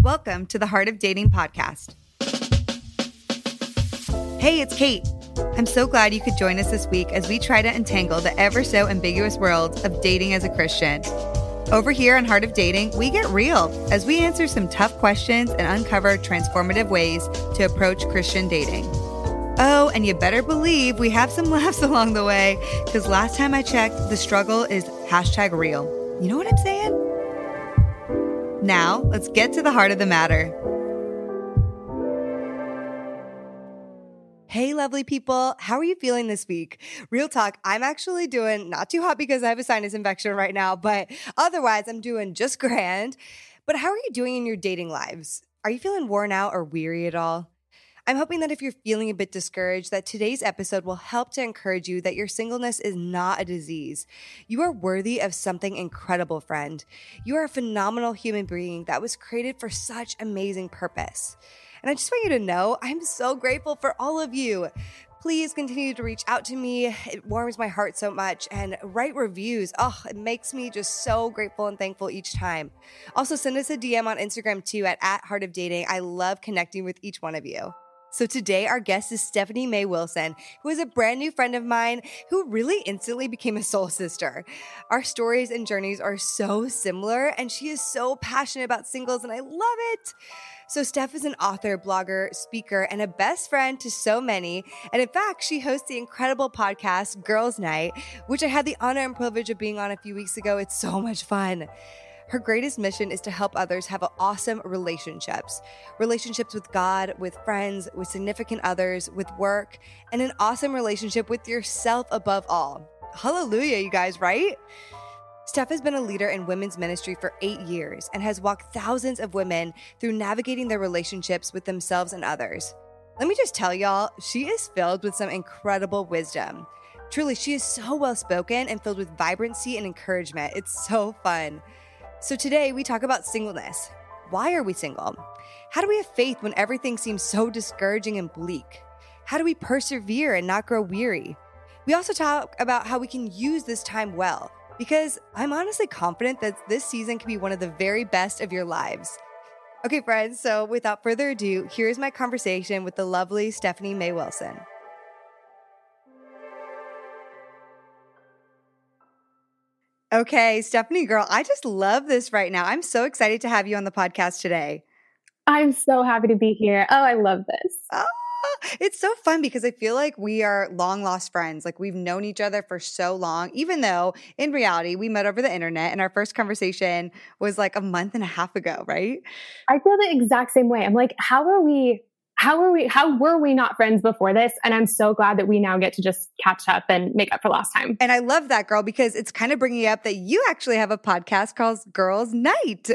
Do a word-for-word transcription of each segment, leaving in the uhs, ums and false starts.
Welcome to the Heart of Dating podcast. Hey, it's Kate. I'm so glad you could join us this week as we try to untangle the ever so ambiguous world of dating as a Christian. Over here on Heart of Dating, we get real as we answer some tough questions and uncover transformative ways to approach Christian dating. Oh, and you better believe we have some laughs along the way, because last time I checked, the struggle is hashtag real. You know what I'm saying? Now, let's get to the heart of the matter. Hey, lovely people. How are you feeling this week? Real talk, I'm actually doing not too hot because I have a sinus infection right now, but otherwise I'm doing just grand. But how are you doing in your dating lives? Are you feeling worn out or weary at all? I'm hoping that if you're feeling a bit discouraged, that today's episode will help to encourage you that your singleness is not a disease. You are worthy of something incredible, friend. You are a phenomenal human being that was created for such amazing purpose. And I just want you to know, I'm so grateful for all of you. Please continue to reach out to me. It warms my heart so much. And write reviews. Oh, it makes me just so grateful and thankful each time. Also, send us a D M on Instagram too at, at Heart of Dating. I love connecting with each one of you. So today, our guest is Stephanie Mae Wilson, who is a brand new friend of mine who really instantly became a soul sister. Our stories and journeys are so similar, and she is so passionate about singles, and I love it. So Steph is an author, blogger, speaker, and a best friend to so many. And in fact, she hosts the incredible podcast, Girls Night, which I had the honor and privilege of being on a few weeks ago. It's so much fun. Her greatest mission is to help others have awesome relationships. Relationships with God, with friends, with significant others, with work, and an awesome relationship with yourself above all. Hallelujah, you guys, right? Steph has been a leader in women's ministry for eight years and has walked thousands of women through navigating their relationships with themselves and others. Let me just tell y'all, she is filled with some incredible wisdom. Truly, she is so well-spoken and filled with vibrancy and encouragement. It's so fun. So today we talk about singleness. Why are we single? How do we have faith when everything seems so discouraging and bleak? How do we persevere and not grow weary? We also talk about how we can use this time well, because I'm honestly confident that this season can be one of the very best of your lives. Okay, friends, so without further ado, here's my conversation with the lovely Stephanie Mae Wilson. Okay, Stephanie, girl, I just love this right now. I'm so excited to have you on the podcast today. I'm so happy to be here. Oh, I love this. Oh, it's so fun because I feel like we are long lost friends. Like we've known each other for so long, even though in reality we met over the internet and our first conversation was like a month and a half ago, right? I feel the exact same way. I'm like, how are we, how are we, how were we not friends before this? And I'm so glad that we now get to just catch up and make up for last time. And I love that, girl, because it's kind of bringing up that you actually have a podcast called Girls Night.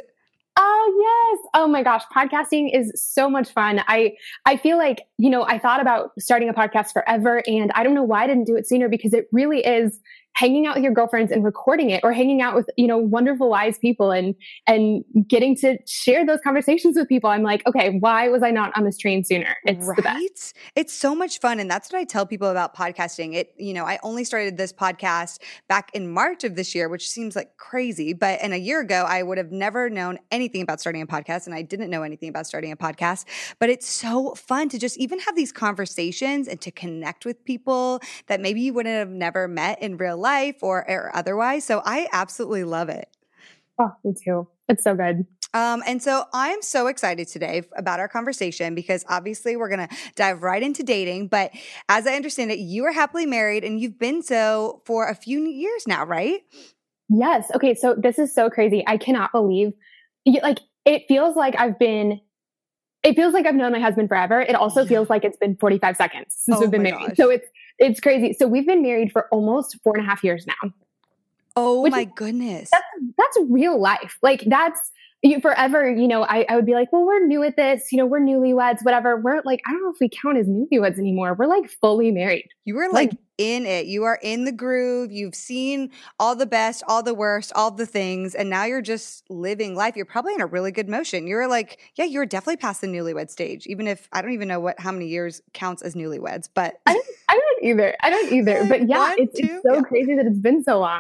Oh, yes. Oh my gosh. Podcasting is so much fun. I, I feel like, you know, I thought about starting a podcast forever, and I don't know why I didn't do it sooner, because it really is hanging out with your girlfriends and recording it, or hanging out with, you know, wonderful, wise people and, and getting to share those conversations with people. I'm like, okay, why was I not on this train sooner? It's right? The best. It's so much fun. And that's what I tell people about podcasting. It, you know, I only started this podcast back in March of this year, which seems like crazy, but in a year ago, I would have never known anything about starting a podcast, and I didn't know anything about starting a podcast, but it's so fun to just even have these conversations and to connect with people that maybe you wouldn't have never met in real life or, or otherwise. So I absolutely love it. Oh, me too. It's so good. Um, and so I'm so excited today about our conversation, because obviously we're going to dive right into dating. But as I understand it, you are happily married, and you've been so for a few years now, right? Yes. Okay. So this is so crazy. I cannot believe, like, it feels like I've been, it feels like I've known my husband forever. It also yeah. feels like it's been forty-five seconds since oh we've been married. Gosh. So it's, it's crazy. So we've been married for almost four and a half years now. Oh my is, goodness. That's, that's real life. Like that's, you forever, you know, I, I would be like, well, we're new at this, you know, we're newlyweds, whatever. We're like, I don't know if we count as newlyweds anymore. We're like fully married. You were like, like in it. You are in the groove. You've seen all the best, all the worst, all the things. And now you're just living life. You're probably in a really good motion. You're like, yeah, you're definitely past the newlywed stage, even if I don't even know what, how many years counts as newlyweds, but I don't, I don't either. I don't either. But yeah, One, it's, two, it's so yeah. crazy that it's been so long.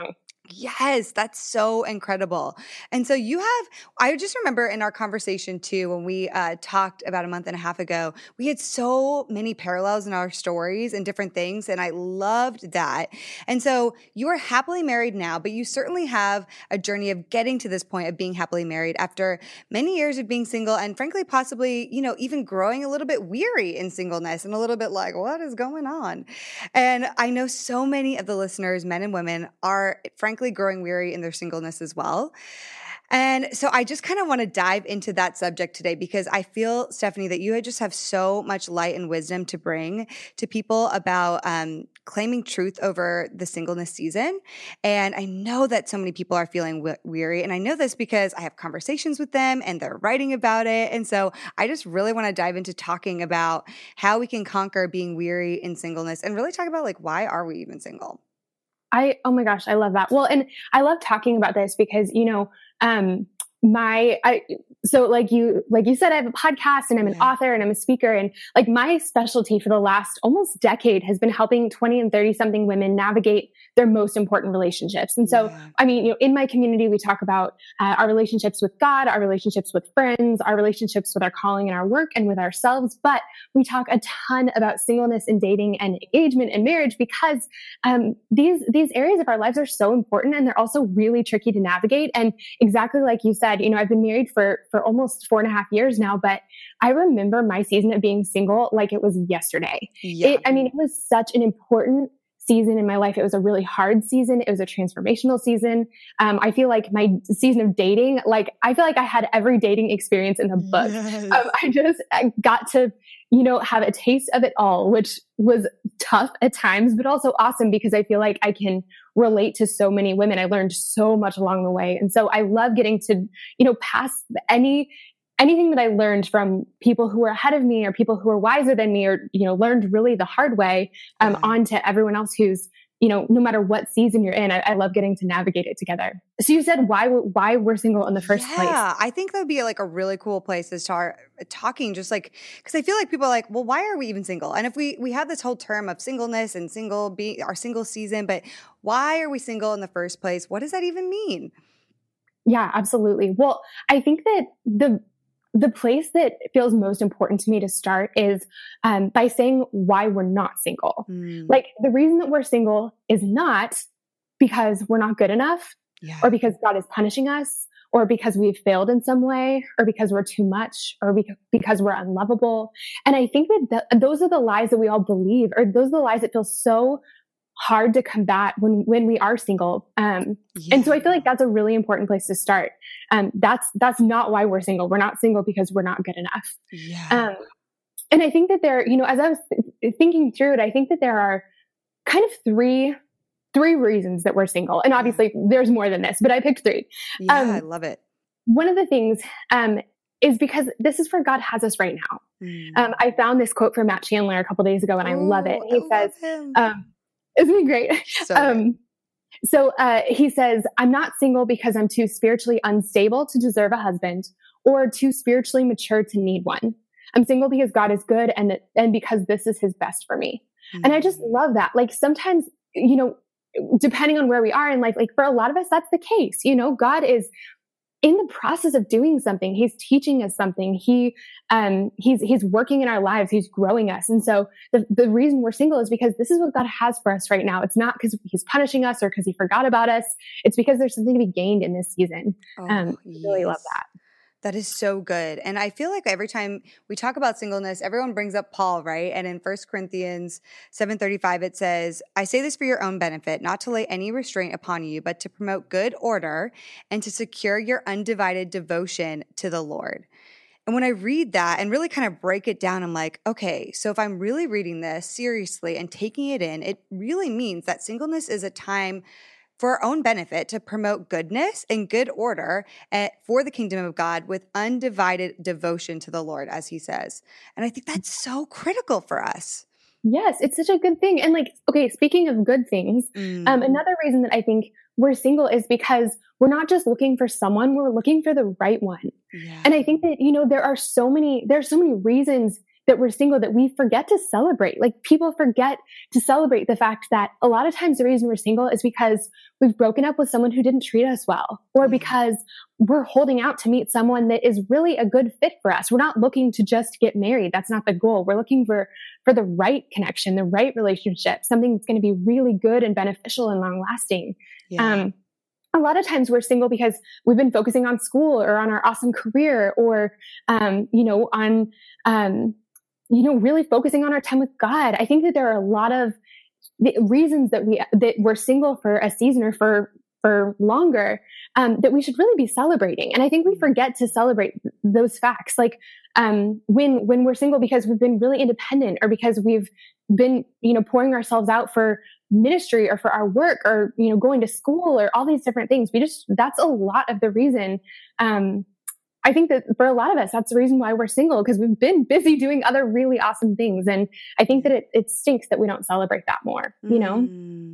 Yes, that's so incredible. And so you have, I just remember in our conversation too, when we uh, talked about a month and a half ago, we had so many parallels in our stories and different things. And I loved that. And so you are happily married now, but you certainly have a journey of getting to this point of being happily married after many years of being single and frankly, possibly, you know, even growing a little bit weary in singleness and a little bit like, what is going on? And I know so many of the listeners, men and women, are frankly growing weary in their singleness as well. And so I just kind of want to dive into that subject today because I feel, Stephanie, that you just have so much light and wisdom to bring to people about um, claiming truth over the singleness season. And I know that so many people are feeling w- weary. And I know this because I have conversations with them and they're writing about it. And so I just really want to dive into talking about how we can conquer being weary in singleness and really talk about like, why are we even single? I, oh my gosh, I love that. Well, and I love talking about this because, you know, um, my, I, so like you, like you said, I have a podcast and I'm an yeah. author and I'm a speaker, and like my specialty for the last almost decade has been helping twenty and thirty something women navigate their most important relationships. And so, yeah. I mean, you know, in my community, we talk about uh, our relationships with God, our relationships with friends, our relationships with our calling and our work and with ourselves. But we talk a ton about singleness and dating and engagement and marriage because um, these, these areas of our lives are so important, and they're also really tricky to navigate. And exactly like you said, you know, I've been married for, for almost four and a half years now, but I remember my season of being single like it was yesterday. Yeah. It, I mean, it was such an important season in my life. It was a really hard season. It was a transformational season. Um, I feel like my season of dating, like I feel like I had every dating experience in the book. Yes. Um, I just I got to, you know, have a taste of it all, which was tough at times, but also awesome because I feel like I can relate to so many women. I learned so much along the way. And so I love getting to, you know, pass any anything that I learned from people who were ahead of me or people who were wiser than me or, you know, learned really the hard way um, yeah. on to everyone else who's, you know, no matter what season you're in, I, I love getting to navigate it together. So you said why why we're single in the first yeah, place. Yeah, I think that would be like a really cool place to start talking, just like, because I feel like people are like, well, why are we even single? And if we we have this whole term of singleness and single, be our single season, but why are we single in the first place? What does that even mean? Yeah, absolutely. Well, I think that the The place that feels most important to me to start is um, by saying why we're not single. Mm. Like the reason that we're single is not because we're not good enough yeah. or because God is punishing us or because we've failed in some way or because we're too much or because we're unlovable. And I think that the, those are the lies that we all believe, or those are the lies that feel so hard to combat when, when we are single. Um, yeah. And so I feel like that's a really important place to start. Um, that's, that's not why we're single. We're not single because we're not good enough. Yeah. Um, and I think that there, you know, as I was th- thinking through it, I think that there are kind of three, three reasons that we're single. And obviously there's more than this, but I picked three. Yeah, um, I love it. One of the things, um, is because this is where God has us right now. Mm. Um, I found this quote from Matt Chandler a couple days ago and I Ooh, love it. He I says, um, isn't he great? So, um, so uh, he says, I'm not single because I'm too spiritually unstable to deserve a husband or too spiritually mature to need one. I'm single because God is good and that, and because this is his best for me. Mm-hmm. And I just love that. Like sometimes, you know, depending on where we are in life, like for a lot of us, that's the case. You know, God is in the process of doing something. He's teaching us something. He, um, he's, he's working in our lives. He's growing us. And so the, the reason we're single is because this is what God has for us right now. It's not because he's punishing us or because he forgot about us. It's because there's something to be gained in this season. Oh, um, yes. I really love that. That is so good. And I feel like every time we talk about singleness, everyone brings up Paul, right? And in First Corinthians seven thirty-five, it says, I say this for your own benefit, not to lay any restraint upon you, but to promote good order and to secure your undivided devotion to the Lord. And when I read that and really kind of break it down, I'm like, okay, so if I'm really reading this seriously and taking it in, it really means that singleness is a time for our own benefit to promote goodness and good order at, for the kingdom of God with undivided devotion to the Lord, as he says. And I think that's so critical for us. Yes, it's such a good thing. And like, okay, speaking of good things, mm. um, another reason that I think we're single is because we're not just looking for someone, we're looking for the right one. Yeah. And I think that, you know, there are so many, there are so many reasons that we're single that we forget to celebrate. Like people forget to celebrate the fact that a lot of times the reason we're single is because we've broken up with someone who didn't treat us well, or because we're holding out to meet someone that is really a good fit for us. We're not looking to just get married. That's not the goal. We're looking for, for the right connection, the right relationship, something that's going to be really good and beneficial and long lasting. Yeah. Um, a lot of times we're single because we've been focusing on school or on our awesome career, or, um, you know, on, um, you know, really focusing on our time with God. I think that there are a lot of the reasons that we, that we're single for a season or for, for longer, um, that we should really be celebrating. And I think we forget to celebrate those facts. Like, um, when, when we're single because we've been really independent, or because we've been, you know, pouring ourselves out for ministry or for our work, or, you know, going to school, or all these different things. We just, that's a lot of the reason. Um, I think that for a lot of us, that's the reason why we're single, because we've been busy doing other really awesome things. And I think that it, it stinks that we don't celebrate that more, you know? Mm.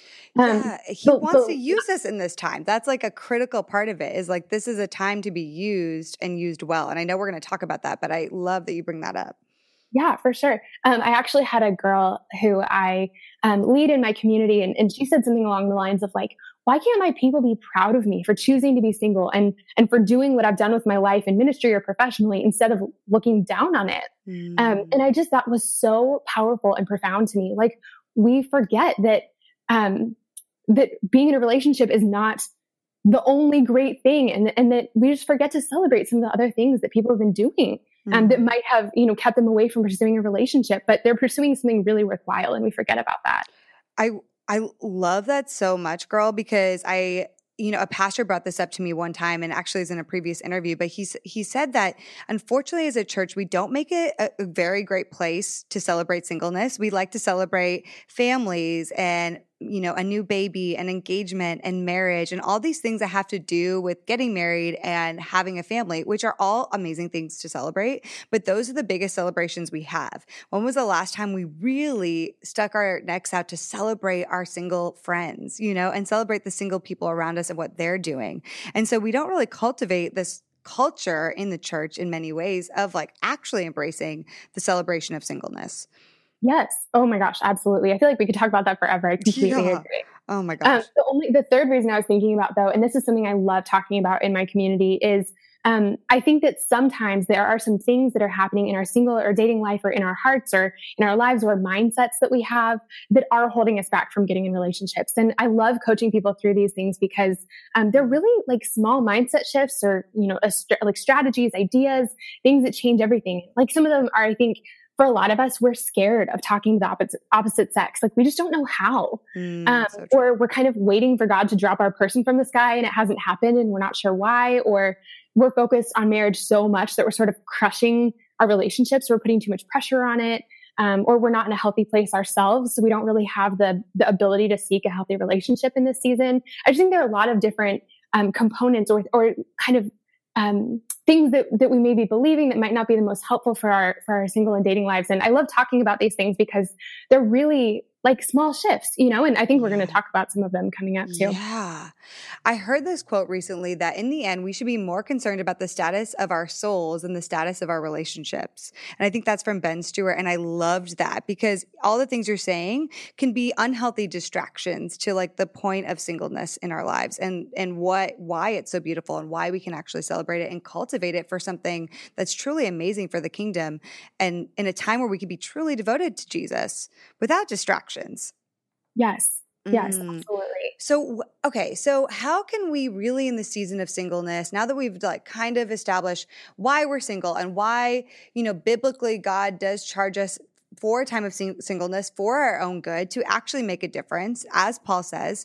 Yeah, um, he but, wants but, to use us in this time. That's like a critical part of it, is like, this is a time to be used and used well. And I know we're going to talk about that, but I love that you bring that up. Yeah, for sure. Um, I actually had a girl who I um, lead in my community, and, and she said something along the lines of like, why can't my people be proud of me for choosing to be single and, and for doing what I've done with my life in ministry or professionally, instead of looking down on it? Mm. Um, and I just, that was so powerful and profound to me. Like, we forget that, um, that being in a relationship is not the only great thing. And, and that we just forget to celebrate some of the other things that people have been doing. Um, that might have, you know, kept them away from pursuing a relationship, but they're pursuing something really worthwhile, and we forget about that. I I love that so much, girl, because I, you know, a pastor brought this up to me one time, and actually is in a previous interview, but he, he said that unfortunately as a church, we don't make it a, a very great place to celebrate singleness. We like to celebrate families and, you know, a new baby and engagement and marriage and all these things that have to do with getting married and having a family, which are all amazing things to celebrate. But those are the biggest celebrations we have. When was the last time we really stuck our necks out to celebrate our single friends, you know, and celebrate the single people around us and what they're doing? And so we don't really cultivate this culture in the church in many ways of like actually embracing the celebration of singleness. Yes. Oh my gosh. Absolutely. I feel like we could talk about that forever. I completely yeah. agree. Oh my gosh. Um, the only, the third reason I was thinking about though, and this is something I love talking about in my community, is um, I think that sometimes there are some things that are happening in our single or dating life, or in our hearts, or in our lives, or mindsets that we have that are holding us back from getting in relationships. And I love coaching people through these things because um, they're really like small mindset shifts, or, you know, a st- like strategies, ideas, things that change everything. Like some of them are, I think, for a lot of us, we're scared of talking to the opposite, opposite sex. Like we just don't know how. Mm, um, so or we're kind of waiting for God to drop our person from the sky, and it hasn't happened, and we're not sure why. Or we're focused on marriage so much that we're sort of crushing our relationships. We're putting too much pressure on it. Um, or we're not in a healthy place ourselves. So we don't really have the, the ability to seek a healthy relationship in this season. I just think there are a lot of different um, components or, or kind of Um, things that, that we may be believing that might not be the most helpful for our, for our single and dating lives. And I love talking about these things because they're really like small shifts, you know, and I think we're going to talk about some of them coming up too. Yeah. I heard this quote recently that in the end, we should be more concerned about the status of our souls than the status of our relationships. And I think that's from Ben Stewart. And I loved that because all the things you're saying can be unhealthy distractions to like the point of singleness in our lives, and, and what, why it's so beautiful and why we can actually celebrate it and cultivate it for something that's truly amazing for the kingdom. And in a time where we can be truly devoted to Jesus without distractions. Yes. Yes, mm. absolutely. So, okay. So how can we really in the season of singleness, now that we've like kind of established why we're single and why, you know, biblically God does charge us for a time of sing- singleness for our own good to actually make a difference, as Paul says.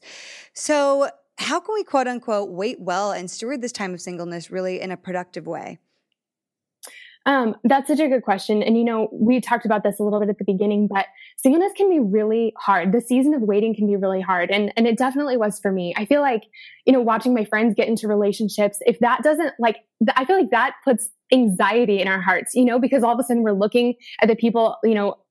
So how can we quote unquote wait well and steward this time of singleness really in a productive way? Um, that's such a good question. And, you know, we talked about this a little bit at the beginning, but singleness can be really hard. The season of waiting can be really hard. And, and it definitely was for me. I feel like, you know, watching my friends get into relationships, if that doesn't like, I feel like that puts anxiety in our hearts, you know, because all of a sudden we're looking at the people, you know,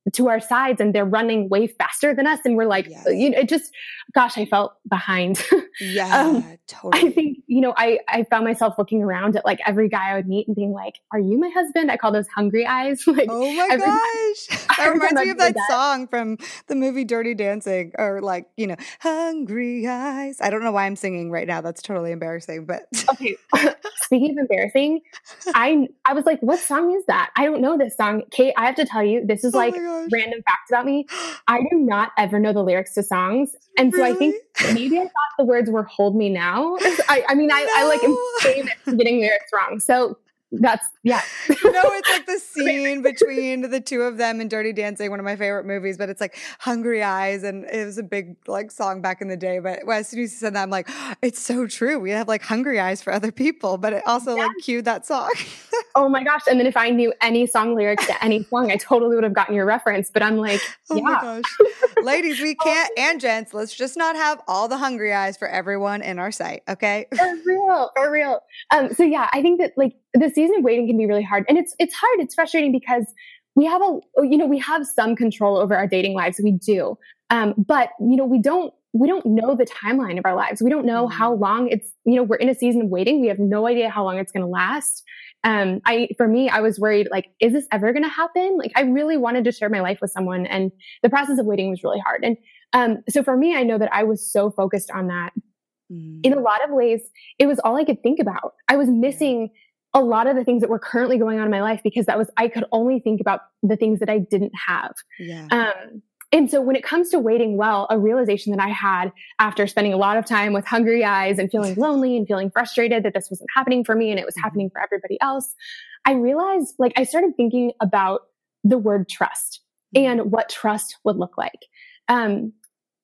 to our sides and they're running way faster than us. And we're like, yes. you know, it just, gosh, I felt behind. Yeah, um, totally. I think, you know, I, I found myself looking around at like every guy I would meet and being like, are you my husband? I call those hungry eyes. Like, oh my gosh. That reminds me of that, that song from the movie Dirty Dancing, or like, you know, hungry eyes. I don't know why I'm singing right now. That's totally embarrassing, but. Okay. Speaking of embarrassing, I, I was like, what song is that? I don't know this song. Kate, I have to tell you, this is oh like random facts about me. I do not ever know the lyrics to songs. And so really? I think maybe I thought the words were hold me now. I, I mean, I, no. I like am famous for getting lyrics wrong. So that's, yeah. No, it's like the scene between the two of them in Dirty Dancing, one of my favorite movies, but it's like Hungry Eyes. And it was a big like song back in the day. But as soon as you said that, I'm like, it's so true. We have like hungry eyes for other people, but it also yeah. like cued that song. Oh my gosh. And then if I knew any song lyrics to any song, I totally would have gotten your reference. But I'm like, oh yeah. my gosh. Ladies, we can't, and gents, let's just not have all the hungry eyes for everyone in our sight. Okay. For real. For real. Um, so yeah, I think that like the season of waiting can be really hard. And it's, it's hard. It's frustrating because we have a, you know, we have some control over our dating lives. We do. Um, but you know, we don't, we don't know the timeline of our lives. We don't know how long it's, you know, we're in a season of waiting. We have no idea how long it's going to last. Um, I, for me, I was worried, like, is this ever going to happen? Like, I really wanted to share my life with someone, and the process of waiting was really hard. And, um, so for me, I know that I was so focused on that. Mm. In a lot of ways, it was all I could think about. I was missing a lot of the things that were currently going on in my life because that was, I could only think about the things that I didn't have. Yeah. Um, And so when it comes to waiting well, a realization that I had after spending a lot of time with hungry eyes and feeling lonely and feeling frustrated that this wasn't happening for me and it was happening for everybody else, I realized, like, I started thinking about the word trust and what trust would look like. Um,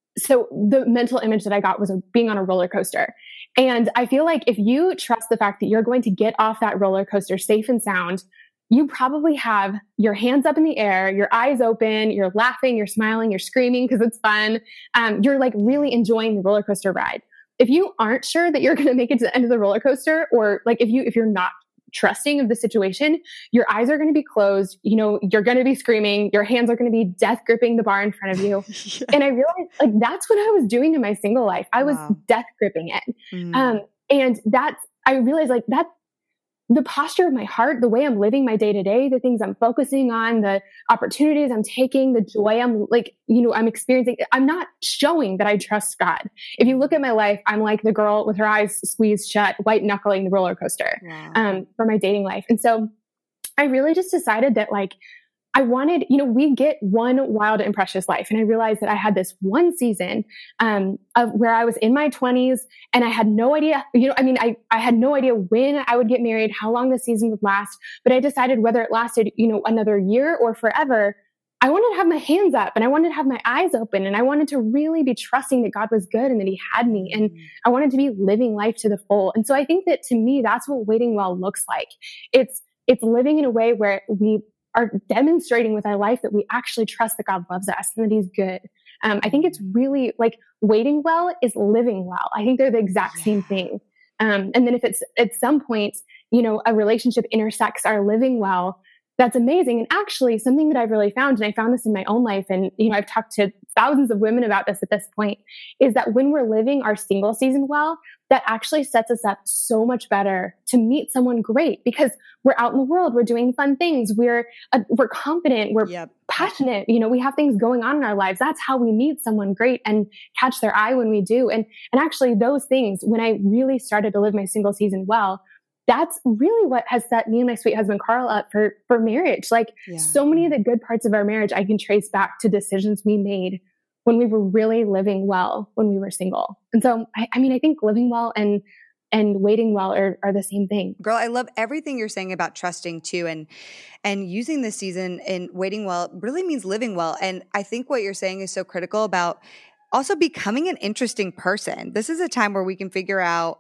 so the mental image that I got was being on a roller coaster. And I feel like if you trust the fact that you're going to get off that roller coaster safe and sound, you probably have your hands up in the air, your eyes open, you're laughing, you're smiling, you're screaming because it's fun. Um, you're like really enjoying the roller coaster ride. If you aren't sure that you're going to make it to the end of the roller coaster, or like if you, if you're not trusting of the situation, your eyes are going to be closed. You know, you're going to be screaming, your hands are going to be death gripping the bar in front of you. Yeah. And I realized like, that's what I was doing in my single life. I was wow. death gripping it. Mm. Um, and that's, I realized like that, the posture of my heart, the way I'm living my day to day, the things I'm focusing on, the opportunities I'm taking, the joy I'm like, you know, I'm experiencing, I'm not showing that I trust God. If you look at my life, I'm like the girl with her eyes squeezed shut, white knuckling the roller coaster, wow. um, for my dating life. And so I really just decided that like, I wanted, you know, we get one wild and precious life. And I realized that I had this one season um, of where I was in my twenties and I had no idea, you know, I mean, I, I had no idea when I would get married, how long the season would last, but I decided whether it lasted, you know, another year or forever, I wanted to have my hands up and I wanted to have my eyes open and I wanted to really be trusting that God was good and that he had me. And I wanted to be living life to the full. And so I think that to me, that's what waiting well looks like. It's, it's living in a way where we are demonstrating with our life that we actually trust that God loves us and that he's good. Um, I think it's really like waiting well is living well. I think they're the exact yeah. same thing. Um, and then if it's at some point, you know, a relationship intersects our living well, that's amazing. And actually something that I've really found, and I found this in my own life, and, you know, I've talked to thousands of women about this at this point, is that when we're living our single season well, that actually sets us up so much better to meet someone great because we're out in the world, we're doing fun things, we're, uh, we're confident, we're yep. passionate, you know, we have things going on in our lives. That's how we meet someone great and catch their eye when we do. And, and actually those things, when I really started to live my single season well, that's really what has set me and my sweet husband, Carl, up for, for marriage. Like yeah. so many of the good parts of our marriage, I can trace back to decisions we made when we were really living well, when we were single. And so, I, I mean, I think living well and, and waiting well are, are the same thing. Girl, I love everything you're saying about trusting too. And, and using this season and waiting well really means living well. And I think what you're saying is so critical about also becoming an interesting person. This is a time where we can figure out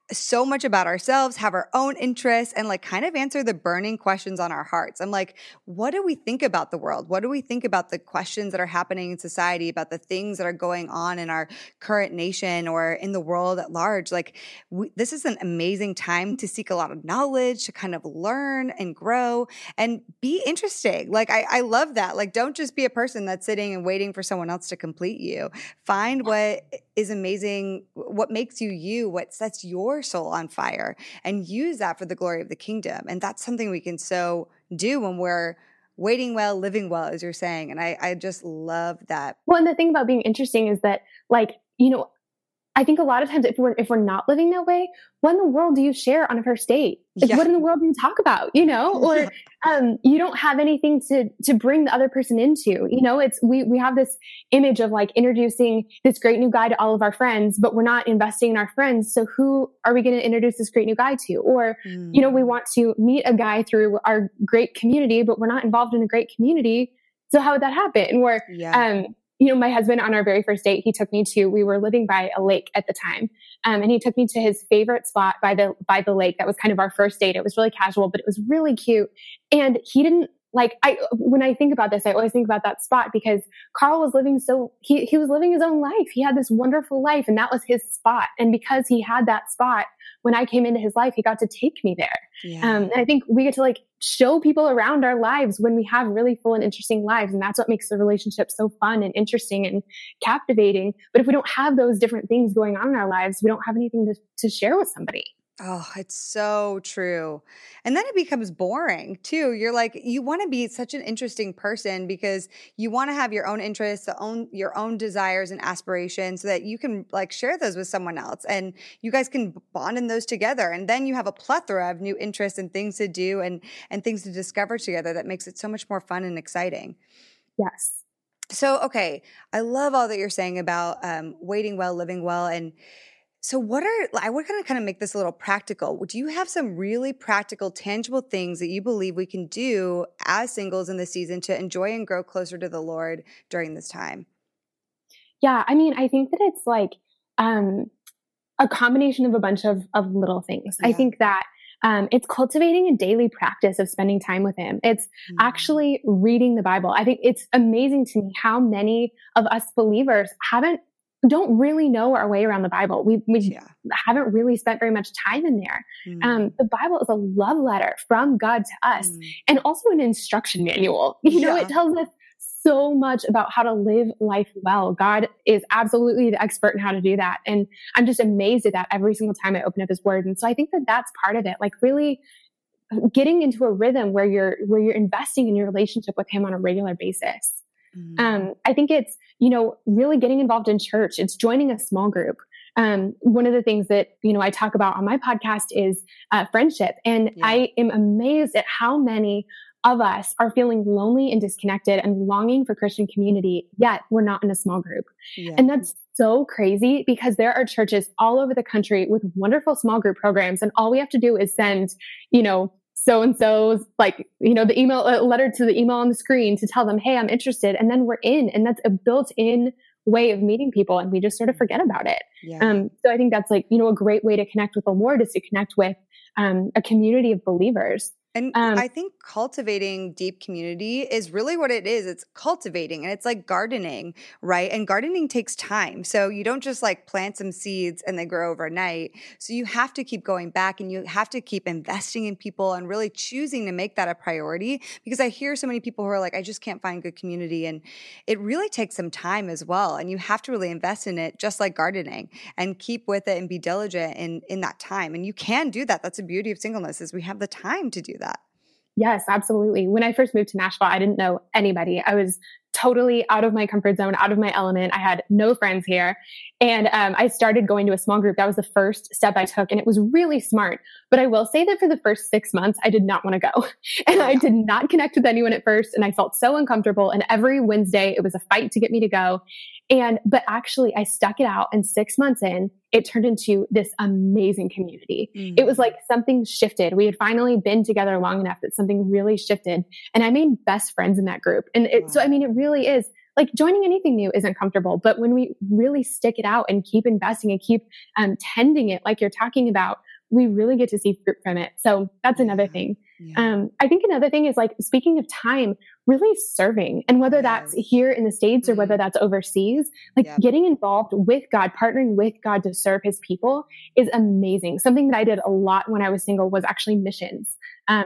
so much about ourselves, have our own interests, and like kind of answer the burning questions on our hearts. I'm like, what do we think about the world? What do we think about the questions that are happening in society, about the things that are going on in our current nation or in the world at large? Like, we, this is an amazing time to seek a lot of knowledge, to kind of learn and grow and be interesting. Like, I, I love that. Like, don't just be a person that's sitting and waiting for someone else to complete you. Find what is amazing, what makes you you, what sets your soul on fire, and use that for the glory of the kingdom. And that's something we can so do when we're waiting well, living well, as you're saying. And I, I just love that. Well, and the thing about being interesting is that, like, you know, I think a lot of times if we're, if we're not living that way, what in the world do you share on a first date? Like, yeah. What in the world do you talk about, you know, or, yeah. um, you don't have anything to, to bring the other person into, you know, it's, we, we have this image of like introducing this great new guy to all of our friends, but we're not investing in our friends. So who are we going to introduce this great new guy to? Or, mm. you know, we want to meet a guy through our great community, but we're not involved in a great community. So how would that happen? Or, yeah. um, you know, my husband on our very first date, he took me to, we were living by a lake at the time. Um, and he took me to his favorite spot by the, by the lake. That was kind of our first date. It was really casual, but it was really cute. And he didn't like, I, when I think about this, I always think about that spot because Carl was living so, he, he was living his own life. He had this wonderful life and that was his spot. And because he had that spot, when I came into his life, he got to take me there. Yeah. Um, and I think we get to like show people around our lives when we have really full and interesting lives. And that's what makes the relationship so fun and interesting and captivating. But if we don't have those different things going on in our lives, we don't have anything to, to share with somebody. Oh, it's so true. And then it becomes boring too. You're like, you want to be such an interesting person because you want to have your own interests, the own, your own desires and aspirations so that you can like share those with someone else and you guys can bond in those together. And then you have a plethora of new interests and things to do and, and things to discover together that makes it so much more fun and exciting. Yes. So, okay. I love all that you're saying about um, waiting well, living well. And so what are, I would kind of kind of make this a little practical. Do you have some really practical, tangible things that you believe we can do as singles in this season to enjoy and grow closer to the Lord during this time? Yeah. I mean, I think that it's like um, a combination of a bunch of, of little things. Yeah. I think that um, it's cultivating a daily practice of spending time with him. It's mm-hmm. actually reading the Bible. I think it's amazing to me how many of us believers haven't don't really know our way around the Bible. We, we yeah. haven't really spent very much time in there. Mm. Um, the Bible is a love letter from God to us mm. and also an instruction manual. You know, yeah. it tells us so much about how to live life well. God is absolutely the expert in how to do that. And I'm just amazed at that every single time I open up his word. And so I think that that's part of it, like really getting into a rhythm where you're, where you're investing in your relationship with him on a regular basis. Mm. Um, I think it's, you know, really getting involved in church. It's joining a small group. Um, one of the things that, you know, I talk about on my podcast is uh, friendship. And yeah. I am amazed at how many of us are feeling lonely and disconnected and longing for Christian community, yet we're not in a small group. Yeah. And that's so crazy because there are churches all over the country with wonderful small group programs. And all we have to do is send, you know, so-and-so's like, you know, the email uh, letter to the email on the screen to tell them, hey, I'm interested. And then we're in, and that's a built-in way of meeting people. And we just sort of forget about it. Yeah. Um, so I think that's like, you know, a great way to connect with the Lord is to connect with um, a community of believers. And um, I think cultivating deep community is really what it is. It's cultivating and it's like gardening, right? And gardening takes time. So you don't just like plant some seeds and they grow overnight. So you have to keep going back and you have to keep investing in people and really choosing to make that a priority, because I hear so many people who are like, I just can't find good community. And it really takes some time as well. And you have to really invest in it, just like gardening, and keep with it and be diligent in, in that time. And you can do that. That's the beauty of singleness, is we have the time to do that. Yes, absolutely. When I first moved to Nashville, I didn't know anybody. I was totally out of my comfort zone, out of my element. I had no friends here. And um, I started going to a small group. That was the first step I took. And it was really smart. But I will say that for the first six months, I did not want to go. And I did not connect with anyone at first. And I felt so uncomfortable. And every Wednesday, it was a fight to get me to go. And, but actually I stuck it out, and six months in, it turned into this amazing community. Mm-hmm. It was like something shifted. We had finally been together long enough that something really shifted, and I made best friends in that group. And it, wow. so, I mean, it really is like joining anything new isn't comfortable, but when we really stick it out and keep investing and keep um, tending it, like you're talking about, we really get to see fruit from it. So that's another Yeah. thing. Yeah. Um, I think another thing is like, speaking of time, really serving, and whether Yes. that's here in the States or whether Mm. that's overseas, like Yep. getting involved with God, partnering with God to serve his people is amazing. Something that I did a lot when I was single was actually missions. Um,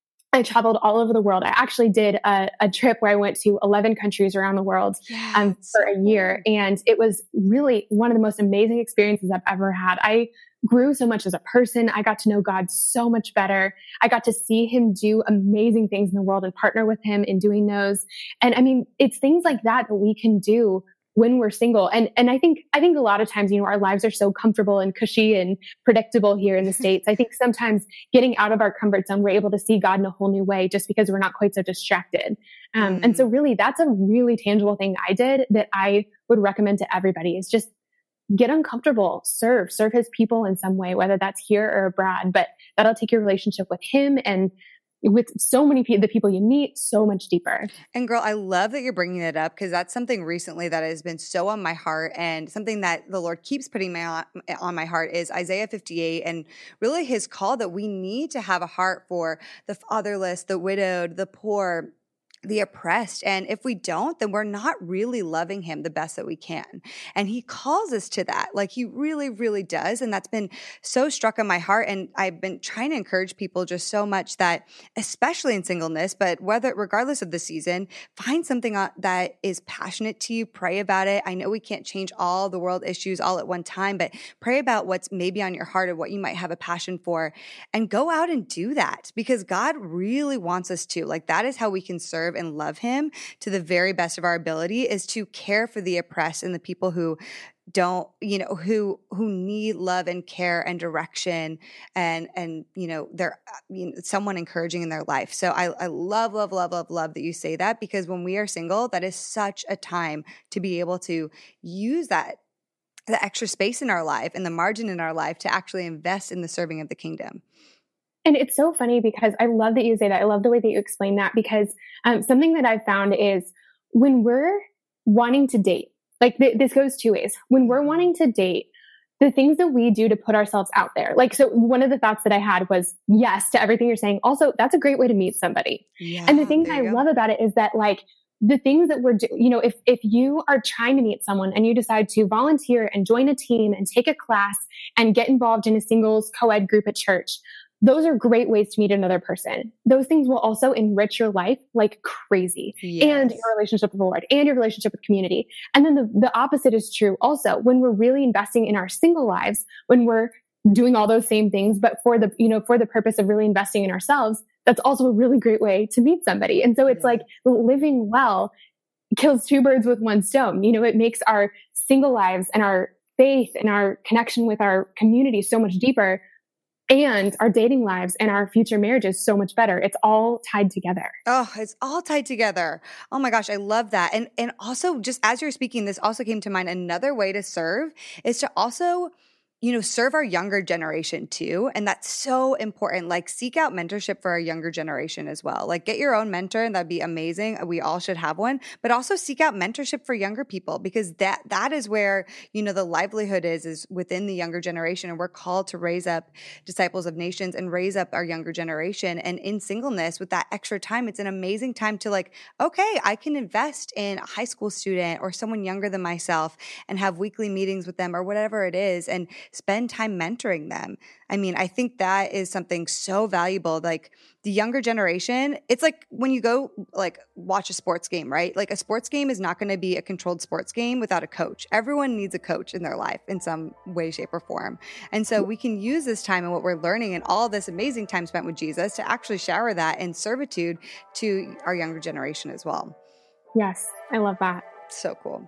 I traveled all over the world. I actually did a, a trip where I went to eleven countries around the world Yeah, um, it's for so a year. cool. And it was really one of the most amazing experiences I've ever had. I grew so much as a person. I got to know God so much better. I got to see him do amazing things in the world and partner with him in doing those. And I mean, it's things like that that we can do when we're single. And, and I think, I think a lot of times, you know, our lives are so comfortable and cushy and predictable here in the States. I think sometimes getting out of our comfort zone, we're able to see God in a whole new way just because we're not quite so distracted. Um, Mm. and so really that's a really tangible thing I did that I would recommend to everybody is just get uncomfortable, serve, serve his people in some way, whether that's here or abroad, but that'll take your relationship with him and with so many people, the people you meet, so much deeper. And girl, I love that you're bringing it up because that's something recently that has been so on my heart, and something that the Lord keeps putting my, on my heart is Isaiah fifty-eight, and really his call that we need to have a heart for the fatherless, the widowed, the poor, the oppressed. And if we don't, then we're not really loving him the best that we can. And he calls us to that. Like he really, really does. And that's been so struck on my heart. And I've been trying to encourage people just so much that, especially in singleness, but whether, regardless of the season, find something that is passionate to you, pray about it. I know we can't change all the world issues all at one time, but pray about what's maybe on your heart or what you might have a passion for, and go out and do that, because God really wants us to. Like that is how we can serve and love him to the very best of our ability, is to care for the oppressed and the people who don't, you know, who, who need love and care and direction and, and, you know, they're, you know, someone encouraging in their life. So I, I love, love, love, love, love that you say that, because when we are single, that is such a time to be able to use that, the extra space in our life and the margin in our life to actually invest in the serving of the kingdom. And it's so funny because I love that you say that. I love the way that you explain that, because um, something that I've found is when we're wanting to date, like th- this goes two ways. When we're wanting to date, the things that we do to put ourselves out there. Like, so one of the thoughts that I had was yes to everything you're saying. Also, that's a great way to meet somebody. Yeah, and the thing that I go. love about it is that like the things that we're doing, you know, if, if you are trying to meet someone and you decide to volunteer and join a team and take a class and get involved in a singles co-ed group at church, those are great ways to meet another person. Those things will also enrich your life like crazy, yes. and your relationship with the Lord and your relationship with community. And then the, the opposite is true also. When we're really investing in our single lives, when we're doing all those same things, but for the, you know, for the purpose of really investing in ourselves, that's also a really great way to meet somebody. And so it's yeah. like living well kills two birds with one stone. You know, it makes our single lives and our faith and our connection with our community so much deeper, and our dating lives and our future marriages so much better. It's all tied together. Oh, it's all tied together. Oh my gosh, I love that. And and also, just as you're speaking, this also came to mind. Another way to serve is to also, you know, serve our younger generation too. And that's so important. Like seek out mentorship for our younger generation as well. Like get your own mentor, and that'd be amazing. We all should have one, but also seek out mentorship for younger people, because that, that is where, you know, the livelihood is, is within the younger generation. And we're called to raise up disciples of nations and raise up our younger generation. And in singleness with that extra time, it's an amazing time to like, okay, I can invest in a high school student or someone younger than myself and have weekly meetings with them or whatever it is, and spend time mentoring them. I mean, I think that is something so valuable. Like the younger generation, it's like when you go like watch a sports game, right? Like a sports game is not going to be a controlled sports game without a coach. Everyone needs a coach in their life in some way, shape, or form. And so we can use this time and what we're learning and all this amazing time spent with Jesus to actually shower that in servitude to our younger generation as well. Yes, I love that. So cool.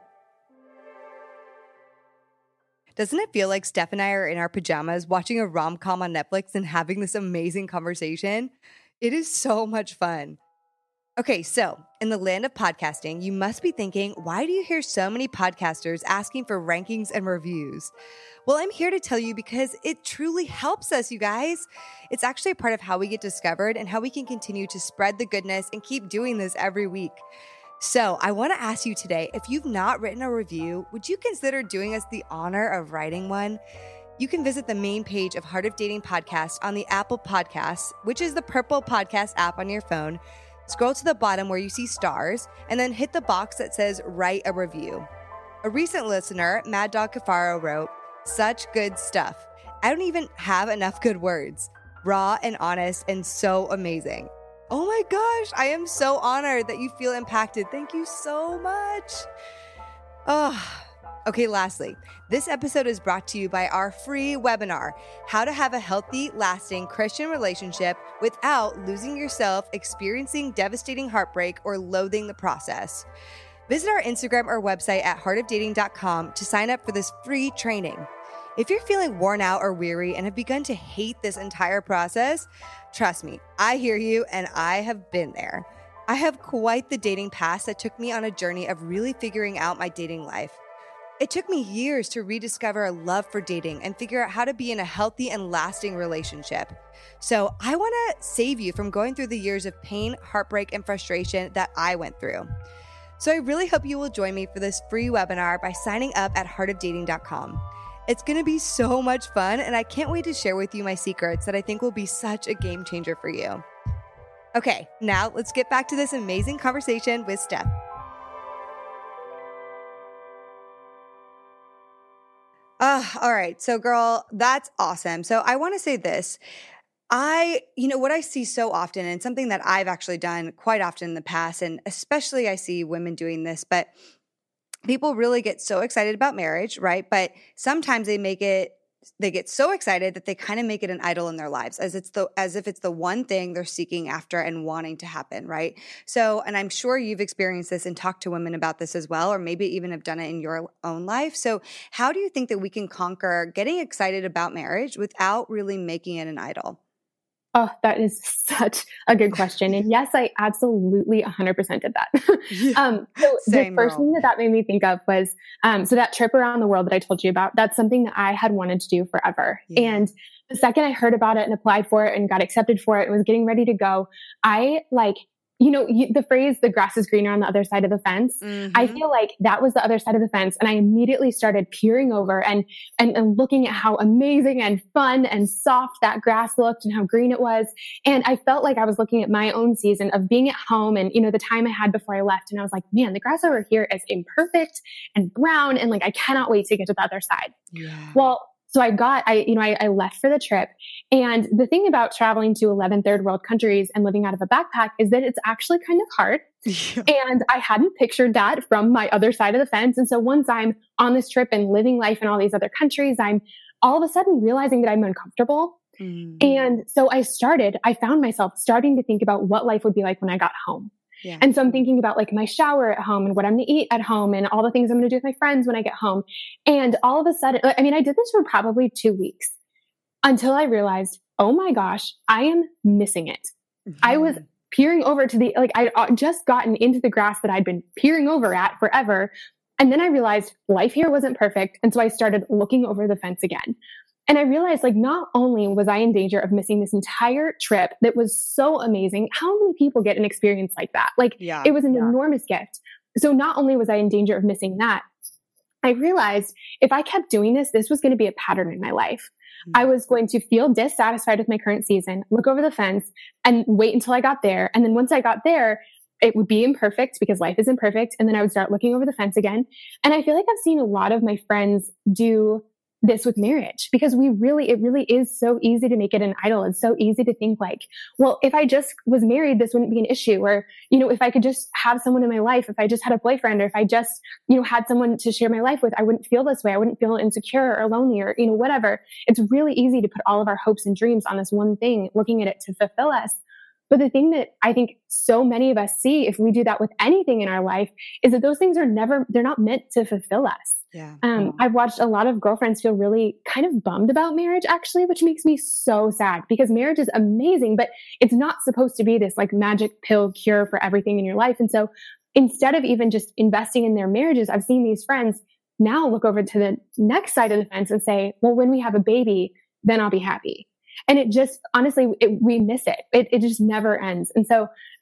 Doesn't it feel like Steph and I are in our pajamas watching a rom-com on Netflix and having this amazing conversation? It is so much fun. Okay, so in the land of podcasting, you must be thinking, why do you hear so many podcasters asking for rankings and reviews? Well, I'm here to tell you because it truly helps us, you guys. It's actually a part of how we get discovered and how we can continue to spread the goodness and keep doing this every week. So I want to ask you today, if you've not written a review, would you consider doing us the honor of writing one? You can visit the main page of Heart of Dating Podcast on the Apple Podcasts, which is the purple podcast app on your phone. Scroll to the bottom where you see stars, and then hit the box that says write a review. A recent listener, Mad Dog Cafaro, wrote, "Such good stuff. I don't even have enough good words. Raw and honest and so amazing." Oh my gosh, I am so honored that you feel impacted. Thank you so much. Oh, okay, lastly, this episode is brought to you by our free webinar, How to Have a Healthy, Lasting Christian Relationship Without Losing Yourself, Experiencing Devastating Heartbreak, or Loathing the Process. Visit our Instagram or website at heart of dating dot com to sign up for this free training. If you're feeling worn out or weary and have begun to hate this entire process, trust me, I hear you and I have been there. I have quite the dating past that took me on a journey of really figuring out my dating life. It took me years to rediscover a love for dating and figure out how to be in a healthy and lasting relationship. So I want to save you from going through the years of pain, heartbreak, and frustration that I went through. So I really hope you will join me for this free webinar by signing up at heart of dating dot com. It's going to be so much fun, and I can't wait to share with you my secrets that I think will be such a game changer for you. Okay, now let's get back to this amazing conversation with Steph. Uh, all right, so girl, that's awesome. So I want to say this. I, you know, what I see so often, and something that I've actually done quite often in the past, and especially I see women doing this, but people really get so excited about marriage, right? But sometimes they make it, they get so excited that they kind of make it an idol in their lives, as it's the, as if it's the one thing they're seeking after and wanting to happen, right? So, and I'm sure you've experienced this and talked to women about this as well, or maybe even have done it in your own life. So how do you think that we can conquer getting excited about marriage without really making it an idol? Oh, that is such a good question. And yes, I absolutely one hundred percent did that. Yeah, um, so same the first girl. thing that that made me think of was, um, so that trip around the world that I told you about, that's something that I had wanted to do forever. Yeah. And the second I heard about it and applied for it and got accepted for it and was getting ready to go, I like, you know, you, the phrase, the grass is greener on the other side of the fence. Mm-hmm. I feel like that was the other side of the fence. And I immediately started peering over and, and, and looking at how amazing and fun and soft that grass looked and how green it was. And I felt like I was looking at my own season of being at home and, you know, the time I had before I left. And I was like, man, the grass over here is imperfect and brown. And like, I cannot wait to get to the other side. Yeah. Well, so I got, I, you know, I, I left for the trip. And the thing about traveling to eleven third world countries and living out of a backpack is that it's actually kind of hard. Yeah. And I hadn't pictured that from my other side of the fence. And so once I'm on this trip and living life in all these other countries, I'm all of a sudden realizing that I'm uncomfortable. Mm. And so I started, I found myself starting to think about what life would be like when I got home. Yeah. And so I'm thinking about like my shower at home and what I'm going to eat at home and all the things I'm going to do with my friends when I get home. And all of a sudden, I mean, I did this for probably two weeks until I realized, oh my gosh, I am missing it. Mm-hmm. I was peering over to the, like I'd just gotten into the grass that I'd been peering over at forever. And then I realized life here wasn't perfect. And so I started looking over the fence again. And I realized like, not only was I in danger of missing this entire trip that was so amazing, how many people get an experience like that? Like yeah, it was an yeah. enormous gift. So not only was I in danger of missing that, I realized if I kept doing this, this was going to be a pattern in my life. Mm-hmm. I was going to feel dissatisfied with my current season, look over the fence and wait until I got there. And then once I got there, it would be imperfect because life is imperfect. And then I would start looking over the fence again. And I feel like I've seen a lot of my friends do this with marriage because we really, it really is so easy to make it an idol. It's so easy to think like, well, if I just was married, this wouldn't be an issue. Or, you know, if I could just have someone in my life, if I just had a boyfriend, or if I just, you know, had someone to share my life with, I wouldn't feel this way. I wouldn't feel insecure or lonely or, you know, whatever. It's really easy to put all of our hopes and dreams on this one thing, looking at it to fulfill us. But the thing that I think so many of us see if we do that with anything in our life is that those things are never, they're not meant to fulfill us. Yeah. Um, yeah. I've watched a lot of girlfriends feel really kind of bummed about marriage, actually, which makes me so sad because marriage is amazing, but it's not supposed to be this like magic pill cure for everything in your life. And so instead of even just investing in their marriages, I've seen these friends now look over to the next side of the fence and say, well, when we have a baby, then I'll be happy. And it just, honestly, it, we miss it. it. It just never ends. And so, um,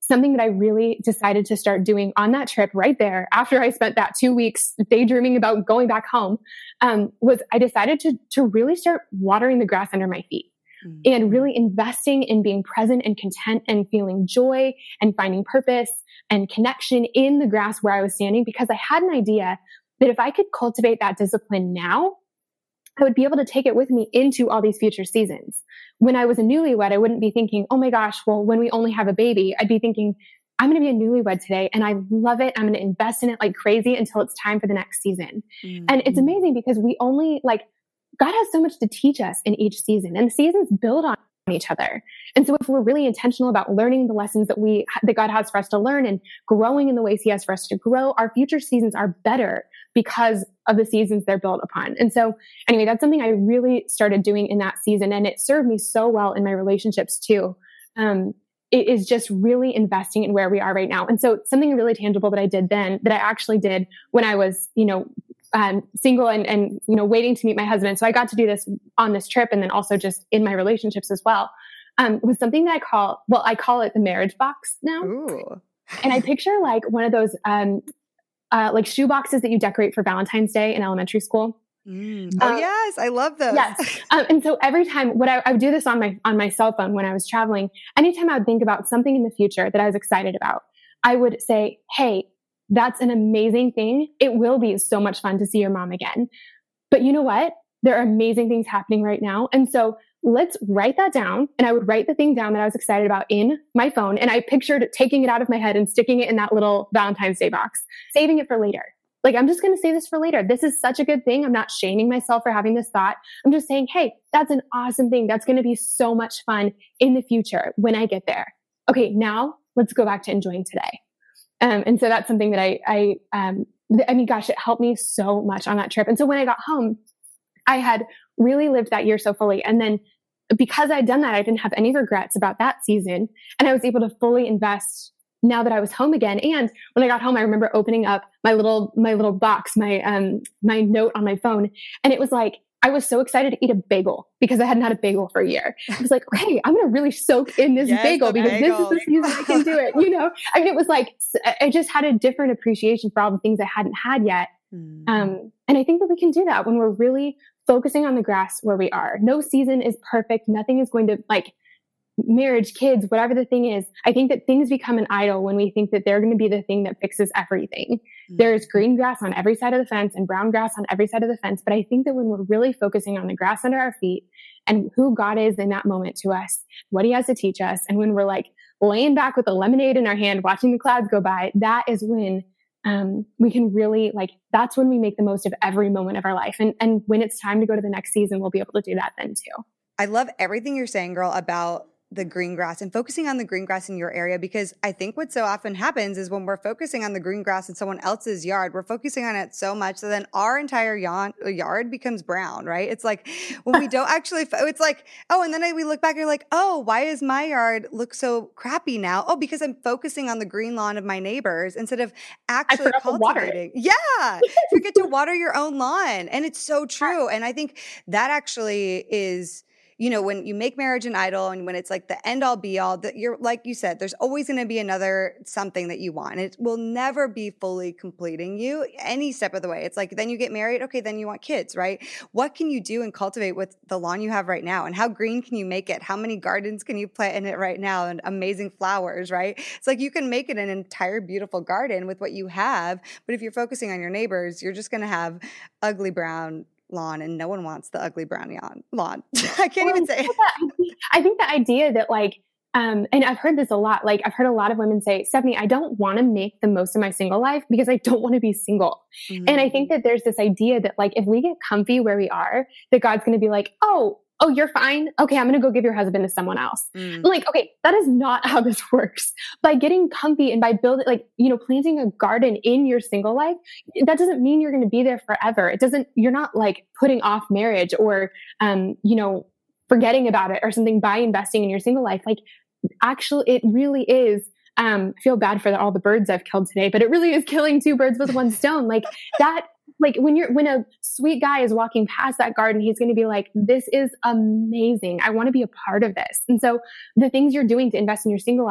something that I really decided to start doing on that trip right there after I spent that two weeks daydreaming about going back home, um, was I decided to, to really start watering the grass under my feet mm-hmm. and really investing in being present and content and feeling joy and finding purpose and connection in the grass where I was standing, because I had an idea that if I could cultivate that discipline now, I would be able to take it with me into all these future seasons. When I was a newlywed, I wouldn't be thinking, oh my gosh, well, when we only have a baby, I'd be thinking, I'm going to be a newlywed today and I love it. I'm going to invest in it like crazy until it's time for the next season. Mm-hmm. And it's amazing because we only like, God has so much to teach us in each season, and the seasons build on each other. And so if we're really intentional about learning the lessons that we, that God has for us to learn and growing in the ways he has for us to grow, our future seasons are better because of the seasons they're built upon. And so anyway, that's something I really started doing in that season. And it served me so well in my relationships too. Um, it is just really investing in where we are right now. And so something really tangible that I did then, that I actually did when I was, you know, um, single and, and, you know, waiting to meet my husband. So I got to do this on this trip and then also just in my relationships as well. Um, was something that I call, well, I call it the marriage box now. Ooh. And I picture like one of those, um, uh, like shoe boxes that you decorate for Valentine's Day in elementary school. Mm. Oh um, yes. I love those. Yes. Um, and so every time what I, I would do this on my, on my cell phone when I was traveling, anytime I would think about something in the future that I was excited about, I would say, hey, that's an amazing thing. It will be so much fun to see your mom again. But you know what? There are amazing things happening right now. And so let's write that down. And I would write the thing down that I was excited about in my phone. And I pictured taking it out of my head and sticking it in that little Valentine's Day box, saving it for later. Like, I'm just going to say this for later. This is such a good thing. I'm not shaming myself for having this thought. I'm just saying, hey, that's an awesome thing. That's going to be so much fun in the future when I get there. Okay, now let's go back to enjoying today. Um, and so that's something that I, I, um, th- I mean, gosh, it helped me so much on that trip. And so when I got home, I had really lived that year so fully. And then because I'd done that, I didn't have any regrets about that season. And I was able to fully invest now that I was home again. And when I got home, I remember opening up my little, my little box, my, um, my note on my phone. And it was like, I was so excited to eat a bagel because I hadn't had a bagel for a year. I was like, okay, I'm going to really soak in this yes, bagel because bagel. this is the season I can do it. You know, I mean, it was like, I just had a different appreciation for all the things I hadn't had yet. Mm. Um, and I think that we can do that when we're really focusing on the grass where we are. No season is perfect. Nothing is going to, like, marriage, kids, whatever the thing is. I think that things become an idol when we think that they're going to be the thing that fixes everything. Mm-hmm. There's green grass on every side of the fence and brown grass on every side of the fence. But I think that when we're really focusing on the grass under our feet and who God is in that moment to us, what he has to teach us, and when we're like laying back with a lemonade in our hand, watching the clouds go by, that is when um, we can really, like, that's when we make the most of every moment of our life. And, and when it's time to go to the next season, we'll be able to do that then too. I love everything you're saying, girl, about the green grass and focusing on the green grass in your area, because I think what so often happens is when we're focusing on the green grass in someone else's yard, we're focusing on it so much that then our entire yard becomes brown, right? It's like when we don't actually, it's like, oh, and then we look back and you're like, oh, why is my yard look so crappy now? Oh, because I'm focusing on the green lawn of my neighbors instead of actually cultivating. Yeah. Forget to water your own lawn. And it's so true. And I think that actually is, you know, when you make marriage an idol and when it's like the end all be all, that you're, like you said, there's always going to be another something that you want. And it will never be fully completing you any step of the way. It's like, then you get married. Okay. Then you want kids, right? What can you do and cultivate with the lawn you have right now? And how green can you make it? How many gardens can you plant in it right now? And amazing flowers, right? It's like you can make it an entire beautiful garden with what you have. But if you're focusing on your neighbors, you're just going to have ugly brown lawn, and no one wants the ugly brown lawn. I can't well, even say it. I think the idea that, like, um, and I've heard this a lot, like I've heard a lot of women say, Stephanie, I don't want to make the most of my single life because I don't want to be single. Mm-hmm. And I think that there's this idea that, like, if we get comfy where we are, that God's going to be like, oh, oh, you're fine. Okay. I'm going to go give your husband to someone else. Mm. Like, okay, that is not how this works. By getting comfy and by building, like, you know, planting a garden in your single life, that doesn't mean you're going to be there forever. It doesn't, you're not like putting off marriage or, um, you know, forgetting about it or something by investing in your single life. Like, actually, it really is. Um, I feel bad for the, all the birds I've killed today, but it really is killing two birds with one stone. Like that, like when you're, when a sweet guy is walking past that garden, he's going to be like, this is amazing. I want to be a part of this. And so the things you're doing to invest in your single life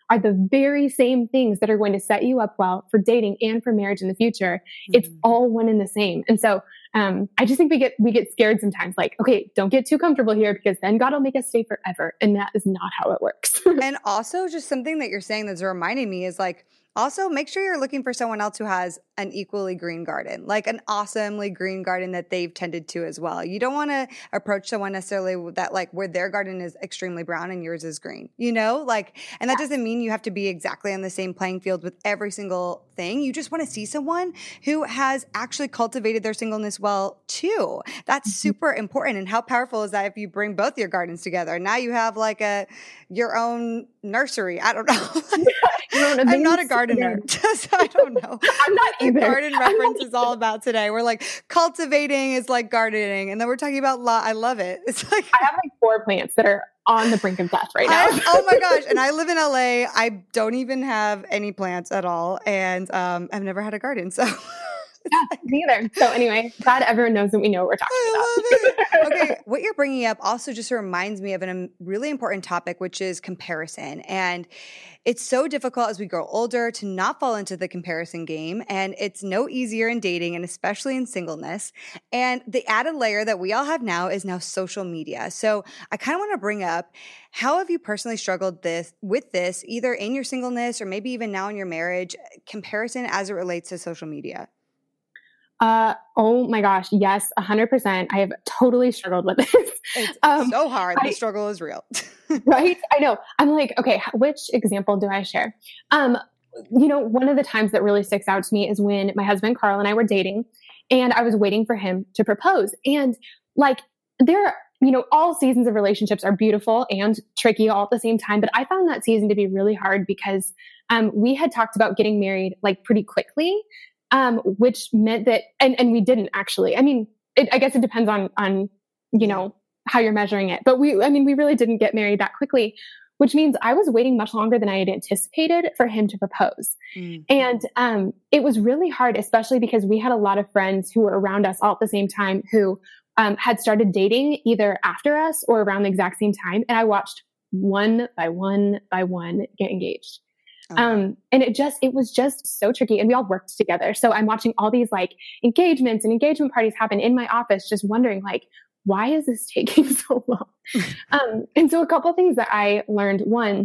are the very same things that are going to set you up well for dating and for marriage in the future. Mm-hmm. It's all one and the same. And so um, I just think we get we get scared sometimes, like, okay, don't get too comfortable here because then God will make us stay forever. And that is not how it works. And also just something that you're saying that's reminding me is like, also make sure you're looking for someone else who has an equally green garden, like an awesomely green garden that they've tended to as well. You don't want to approach someone necessarily that like where their garden is extremely brown and yours is green, you know, like, and that doesn't mean you have to be exactly on the same playing field with every single thing. You just want to see someone who has actually cultivated their singleness well too. That's super important. And how powerful is that if you bring both your gardens together? Now you have like a, your own nursery. I don't know. I'm not a gardener. Just, I don't know. I'm not either. Garden reference is all about today. We're like cultivating is like gardening. And then we're talking about law. I love it. It's like I have like four plants that are on the brink of death right now. I, oh my gosh. And I live in L A. I don't even have any plants at all. And um, I've never had a garden. So yeah, neither. So anyway, glad everyone knows that we know what we're talking I about. Love it. Okay, what you're bringing up also just reminds me of a um, really important topic, which is comparison. And it's so difficult as we grow older to not fall into the comparison game. And it's no easier in dating and especially in singleness. And the added layer that we all have now is now social media. So I kind of want to bring up, how have you personally struggled this with this, either in your singleness or maybe even now in your marriage, comparison as it relates to social media? Uh, oh my gosh. Yes. A hundred percent. I have totally struggled with this. It's um, so hard. The I, struggle is real. Right. I know. I'm like, okay, which example do I share? Um, you know, one of the times that really sticks out to me is when my husband, Carl, and I were dating and I was waiting for him to propose. And like there, you know, all seasons of relationships are beautiful and tricky all at the same time. But I found that season to be really hard because, um, we had talked about getting married like pretty quickly. Um, which meant that, and, and we didn't actually, I mean, it, I guess it depends on, on, you know, how you're measuring it, but we, I mean, we really didn't get married that quickly, which means I was waiting much longer than I had anticipated for him to propose. Mm-hmm. And, um, it was really hard, especially because we had a lot of friends who were around us all at the same time who, um, had started dating either after us or around the exact same time. And I watched one by one by one get engaged. Um, and it just, it was just so tricky and we all worked together. So I'm watching all these like engagements and engagement parties happen in my office, just wondering like, why is this taking so long? um, and so a couple of things that I learned, one,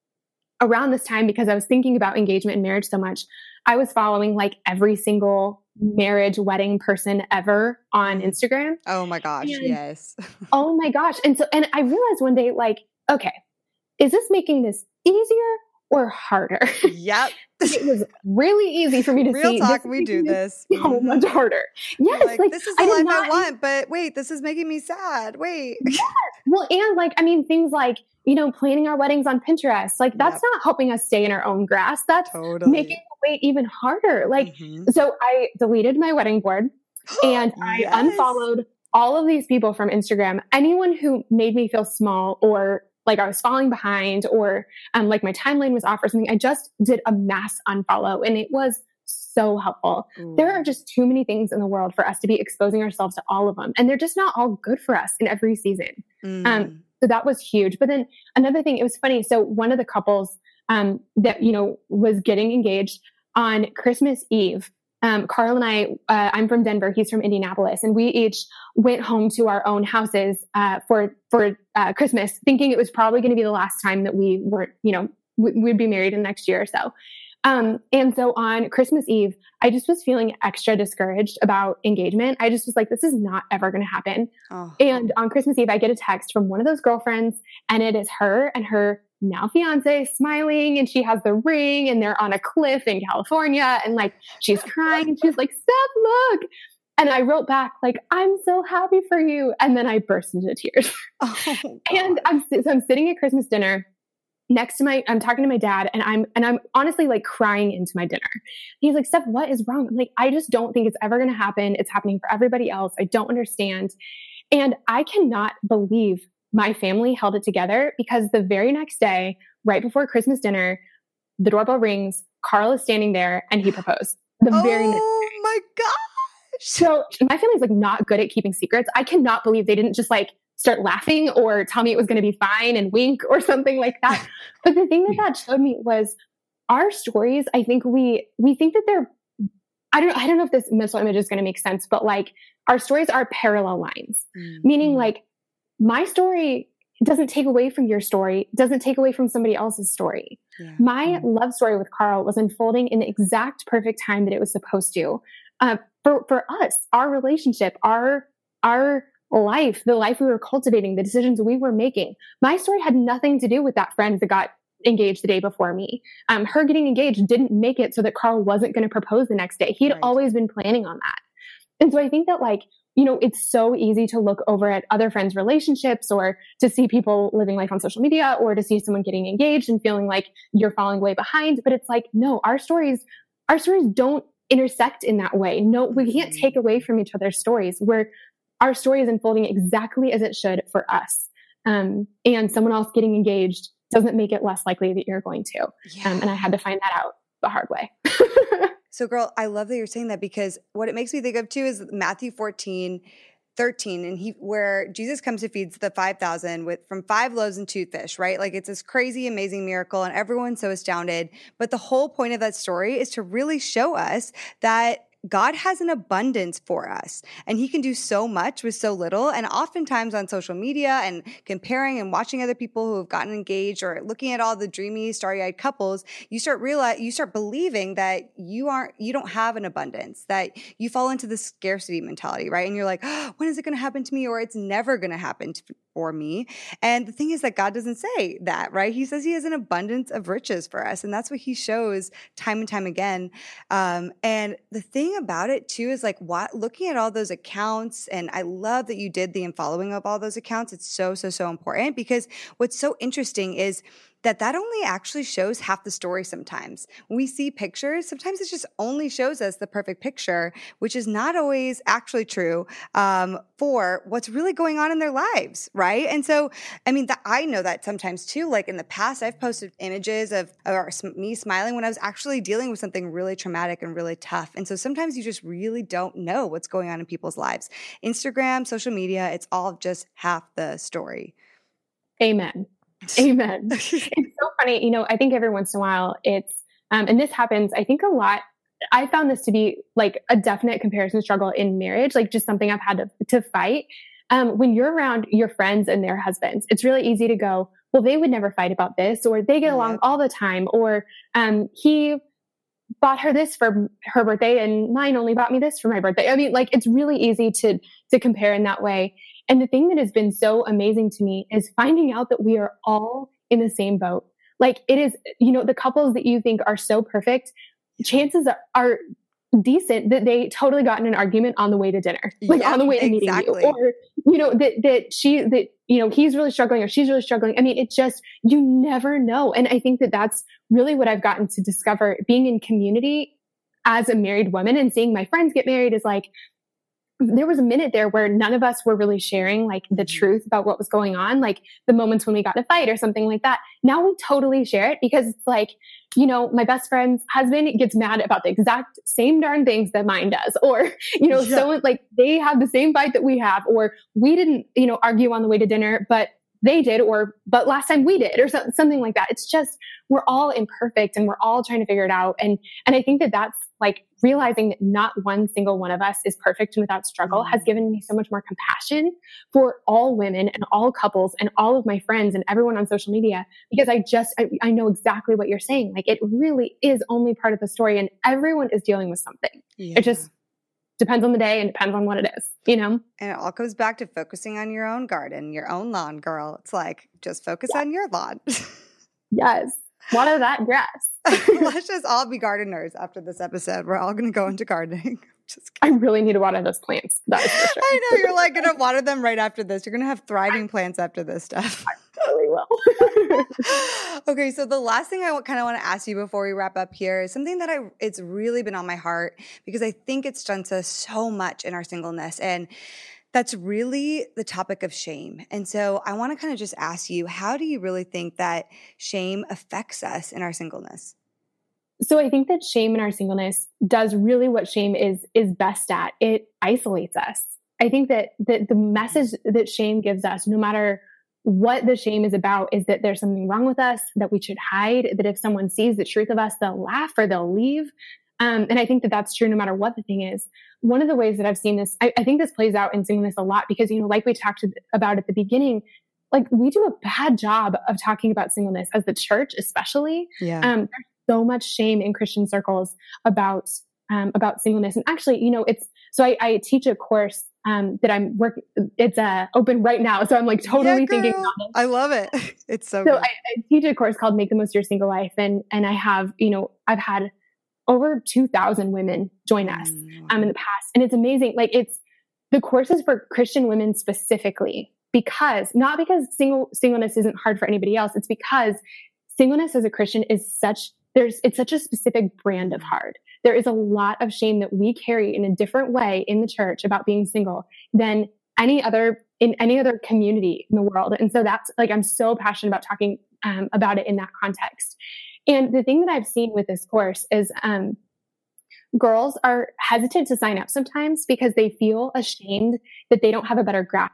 around this time, because I was thinking about engagement and marriage so much, I was following like every single marriage wedding person ever on Instagram. Oh my gosh. And, yes. oh my gosh. And so, and I realized one day, like, okay, is this making this easier or harder? Yep. It was really easy for me to Real see. Real talk, we do this. So much harder. Yes. Like, like, this is the I life not, I want, but wait, this is making me sad. Wait. Yes. Well, and like, I mean, things like, you know, planning our weddings on Pinterest, like that's yep. not helping us stay in our own grass. That's totally. Making the wait even harder. Like, mm-hmm. so I deleted my wedding board and I yes. unfollowed all of these people from Instagram. Anyone who made me feel small or like I was falling behind or um, like my timeline was off or something. I just did a mass unfollow and it was so helpful. Ooh. There are just too many things in the world for us to be exposing ourselves to all of them. And they're just not all good for us in every season. Mm. Um, so that was huge. But then another thing, it was funny. So one of the couples um, that, you know, was getting engaged on Christmas Eve, Um, Carl and I, uh, I'm from Denver, he's from Indianapolis, and we each went home to our own houses, uh, for, for, uh, Christmas, thinking it was probably going to be the last time that we were, you know, w- we'd be married in the next year or so. Um, and so on Christmas Eve, I just was feeling extra discouraged about engagement. I just was like, this is not ever going to happen. Oh. And on Christmas Eve, I get a text from one of those girlfriends and it is her and her now fiance smiling and she has the ring and they're on a cliff in California and like she's crying and she's like, Steph, look. And I wrote back like, I'm so happy for you. And then I burst into tears. Oh, and I'm, so I'm sitting at Christmas dinner next to my, I'm talking to my dad and I'm, and I'm honestly like crying into my dinner. He's like, Steph, what is wrong? I'm like, I just don't think it's ever going to happen. It's happening for everybody else. I don't understand. And I cannot believe my family held it together because the very next day, right before Christmas dinner, the doorbell rings, Carl is standing there and he proposed the oh very next day. Oh my gosh. So my family's like not good at keeping secrets. I cannot believe they didn't just like start laughing or tell me it was going to be fine and wink or something like that. But the thing that that showed me was our stories. I think we, we think that they're, I don't, I don't know if this mental image is going to make sense, but like our stories are parallel lines, mm-hmm. meaning like my story doesn't take away from your story, doesn't take away from somebody else's story. Yeah. My mm-hmm. love story with Carl was unfolding in the exact perfect time that it was supposed to. Uh, for, for us, our relationship, our, our life, the life we were cultivating, the decisions we were making. My story had nothing to do with that friend that got engaged the day before me. Um, her getting engaged didn't make it so that Carl wasn't going to propose the next day. He'd right. always been planning on that. And so I think that like, you know, it's so easy to look over at other friends' relationships or to see people living life on social media or to see someone getting engaged and feeling like you're falling way behind. But it's like, no, our stories, our stories don't intersect in that way. No, we can't take away from each other's stories where our story is unfolding exactly as it should for us. Um, and someone else getting engaged doesn't make it less likely that you're going to. Yeah. Um, and I had to find that out the hard way. So girl, I love that you're saying that because what it makes me think of too is Matthew fourteen, thirteen, and he, where Jesus comes to feed the five thousand with from five loaves and two fish, right? Like it's this crazy, amazing miracle and everyone's so astounded. But the whole point of that story is to really show us that God has an abundance for us and he can do so much with so little. And oftentimes on social media and comparing and watching other people who have gotten engaged or looking at all the dreamy, starry-eyed couples, you start realize, you start believing that you aren't, you don't have an abundance, that you fall into the scarcity mentality, right? And you're like, oh, when is it going to happen to me? Or it's never going to happen to for me. And the thing is that God doesn't say that, right? He says he has an abundance of riches for us. And that's what he shows time and time again. Um, and the thing about it too is like what, looking at all those accounts, and I love that you did the unfollowing of all those accounts. It's so, so, so important because what's so interesting is that that only actually shows half the story sometimes. When we see pictures, sometimes it just only shows us the perfect picture, which is not always actually true um, for what's really going on in their lives, right? And so, I mean, that, I know that sometimes too. Like in the past, I've posted images of or me smiling when I was actually dealing with something really traumatic and really tough. And so sometimes you just really don't know what's going on in people's lives. Instagram, social media, it's all just half the story. Amen. Amen. It's so funny. You know, I think every once in a while it's, um, and this happens, I think a lot, I found this to be like a definite comparison struggle in marriage, like just something I've had to, to fight. Um, when you're around your friends and their husbands, it's really easy to go, well, they would never fight about this, or they get along all the time, or, um, he bought her this for her birthday and mine only bought me this for my birthday. I mean, like, it's really easy to, to compare in that way. And the thing that has been so amazing to me is finding out that we are all in the same boat. Like it is, you know, the couples that you think are so perfect, chances are, are decent that they totally got in an argument on the way to dinner, like yeah, on the way to exactly. meeting you, or, you know, that, that she, that, you know, he's really struggling or she's really struggling. I mean, it just, you never know. And I think that that's really what I've gotten to discover being in community as a married woman and seeing my friends get married is like, there was a minute there where none of us were really sharing like the truth about what was going on, like the moments when we got in a fight or something like that. Now we totally share it because it's like, you know, my best friend's husband gets mad about the exact same darn things that mine does. Or, you know, yeah. someone like they have the same fight that we have, or we didn't, you know, argue on the way to dinner, but they did, or, but last time we did, or so, something like that. It's just, we're all imperfect and we're all trying to figure it out. And, and I think that that's like realizing that not one single one of us is perfect and without struggle mm-hmm. has given me so much more compassion for all women and all couples and all of my friends and everyone on social media, because I just, I, I know exactly what you're saying. Like it really is only part of the story and everyone is dealing with something. Yeah. It just depends on the day and depends on what it is, you know? And it all comes back to focusing on your own garden, your own lawn, girl. It's like, just focus yeah. on your lawn. Yes. Water that grass. Let's just all be gardeners after this episode. We're all going to go into gardening. Just I really need to water those plants. That is for sure. I know. You're like going to water them right after this. You're going to have thriving plants after this stuff. I totally will. Okay. So the last thing I kind of want to ask you before we wrap up here is something that I, it's really been on my heart because I think it's done to us so much in our singleness. And that's really the topic of shame. And so I want to kind of just ask you, how do you really think that shame affects us in our singleness? So I think that shame in our singleness does really what shame is, is best at. It isolates us. I think that the, the message that shame gives us, no matter what the shame is about, is that there's something wrong with us, that we should hide, that if someone sees the truth of us, they'll laugh or they'll leave. Um, and I think that that's true no matter what the thing is. One of the ways that I've seen this, I, I think this plays out in singleness a lot because, you know, like we talked about at the beginning, like we do a bad job of talking about singleness as the church, especially. Yeah. Um, there's so much shame in Christian circles about, um, about singleness. And actually, you know, it's, so I, I teach a course, um, that I'm working, it's, uh, open right now. So I'm like totally yeah, thinking about it. I love it. It's so, so good. I, I teach a course called Make the Most of Your Single Life. And, and I have, you know, I've had over two thousand women join us, um, in the past. And it's amazing. Like it's, the course is for Christian women specifically because, not because single, singleness isn't hard for anybody else. It's because singleness as a Christian is such, there's, it's such a specific brand of hard. There is a lot of shame that we carry in a different way in the church about being single than any other, in any other community in the world. And so that's like, I'm so passionate about talking um, about it in that context. And the thing that I've seen with this course is um, girls are hesitant to sign up sometimes because they feel ashamed that they don't have a better grasp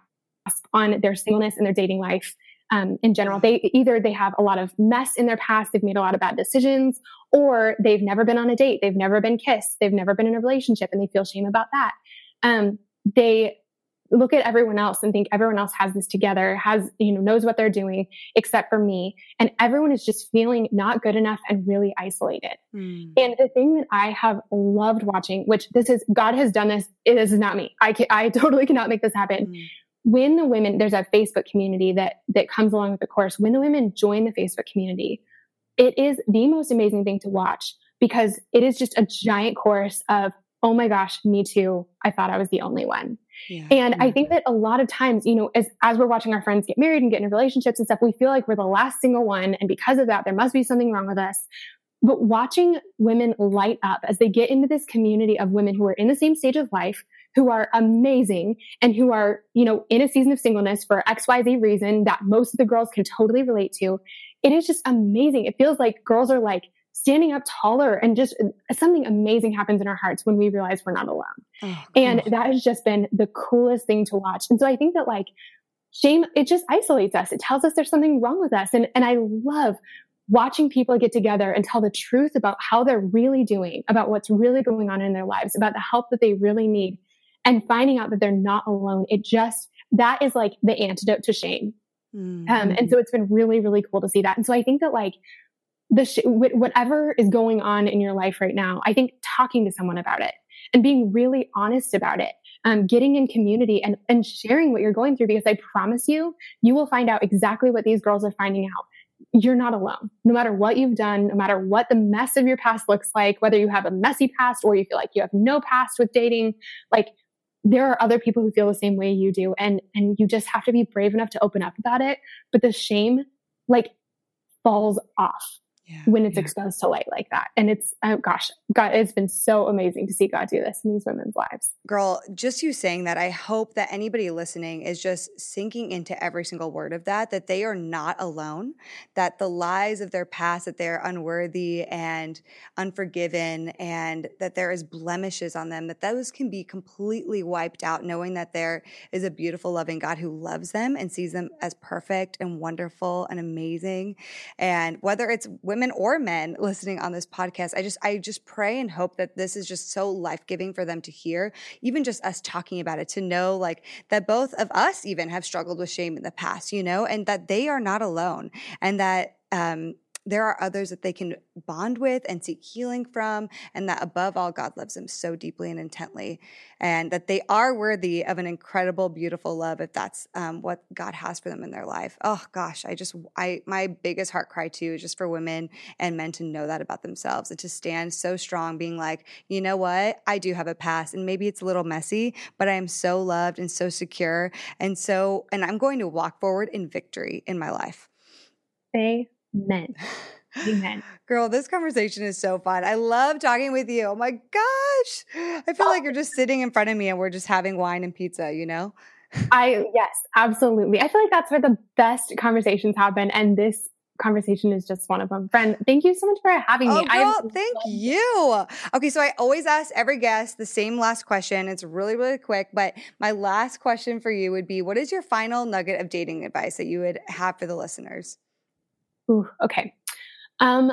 on their singleness and their dating life. Um, in general, they either they have a lot of mess in their past, they've made a lot of bad decisions, or they've never been on a date, they've never been kissed, they've never been in a relationship, and they feel shame about that. Um, they look at everyone else and think everyone else has this together, has, you know, knows what they're doing, except for me. And everyone is just feeling not good enough and really isolated. Mm. And the thing that I have loved watching, which this is, God has done this, it is not me. I can, I totally cannot make this happen. Mm. When the women, there's a Facebook community that, that comes along with the course. When the women join the Facebook community, it is the most amazing thing to watch because it is just a giant chorus of, oh my gosh, me too. I thought I was the only one. Yeah. And yeah. I think that a lot of times, you know, as, as we're watching our friends get married and get into relationships and stuff, we feel like we're the last single one. And because of that, there must be something wrong with us. But watching women light up as they get into this community of women who are in the same stage of life, who are amazing and who are, you know, in a season of singleness for X Y Z reason that most of the girls can totally relate to. It is just amazing. It feels like girls are like standing up taller and just something amazing happens in our hearts when we realize we're not alone. Oh, and that has just been the coolest thing to watch. And so I think that like shame, it just isolates us. It tells us there's something wrong with us. And, and I love watching people get together and tell the truth about how they're really doing, about what's really going on in their lives, about the help that they really need, and finding out that they're not alone. It just, that is like the antidote to shame. Mm-hmm. Um, and so it's been really, really cool to see that. And so I think that like the, sh- whatever is going on in your life right now, I think talking to someone about it and being really honest about it, um, getting in community and, and sharing what you're going through, because I promise you, you will find out exactly what these girls are finding out. You're not alone. No matter what you've done, no matter what the mess of your past looks like, whether you have a messy past or you feel like you have no past with dating, like there are other people who feel the same way you do. And, and you just have to be brave enough to open up about it. But the shame like falls off. Yeah, when it's yeah. exposed to light like that. And it's, oh gosh, God, it's been so amazing to see God do this in these women's lives. Girl, just you saying that, I hope that anybody listening is just sinking into every single word of that, that they are not alone, that the lies of their past, that they're unworthy and unforgiven, and that there is blemishes on them, that those can be completely wiped out, knowing that there is a beautiful, loving God who loves them and sees them as perfect and wonderful and amazing. And whether it's women women or men listening on this podcast, I just I just pray and hope that this is just so life-giving for them to hear, even just us talking about it, to know like that both of us even have struggled with shame in the past, you know, and that they are not alone, and that um there are others that they can bond with and seek healing from, and that above all, God loves them so deeply and intently, and that they are worthy of an incredible, beautiful love if that's um, what God has for them in their life. Oh gosh, I just, I my biggest heart cry too is just for women and men to know that about themselves and to stand so strong, being like, you know what, I do have a past, and maybe it's a little messy, but I am so loved and so secure, and so, and I'm going to walk forward in victory in my life. Amen. Amen. Girl, this conversation is so fun. I love talking with you. Oh my gosh. I feel like you're just sitting in front of me and we're just having wine and pizza, you know? I, yes, absolutely. I feel like that's where the best conversations happen. And this conversation is just one of them. Friend, thank you so much for having me. Oh, girl, thank you. Okay, so I always ask every guest the same last question. It's really, really quick, but my last question for you would be, what is your final nugget of dating advice that you would have for the listeners? Ooh, okay. Um,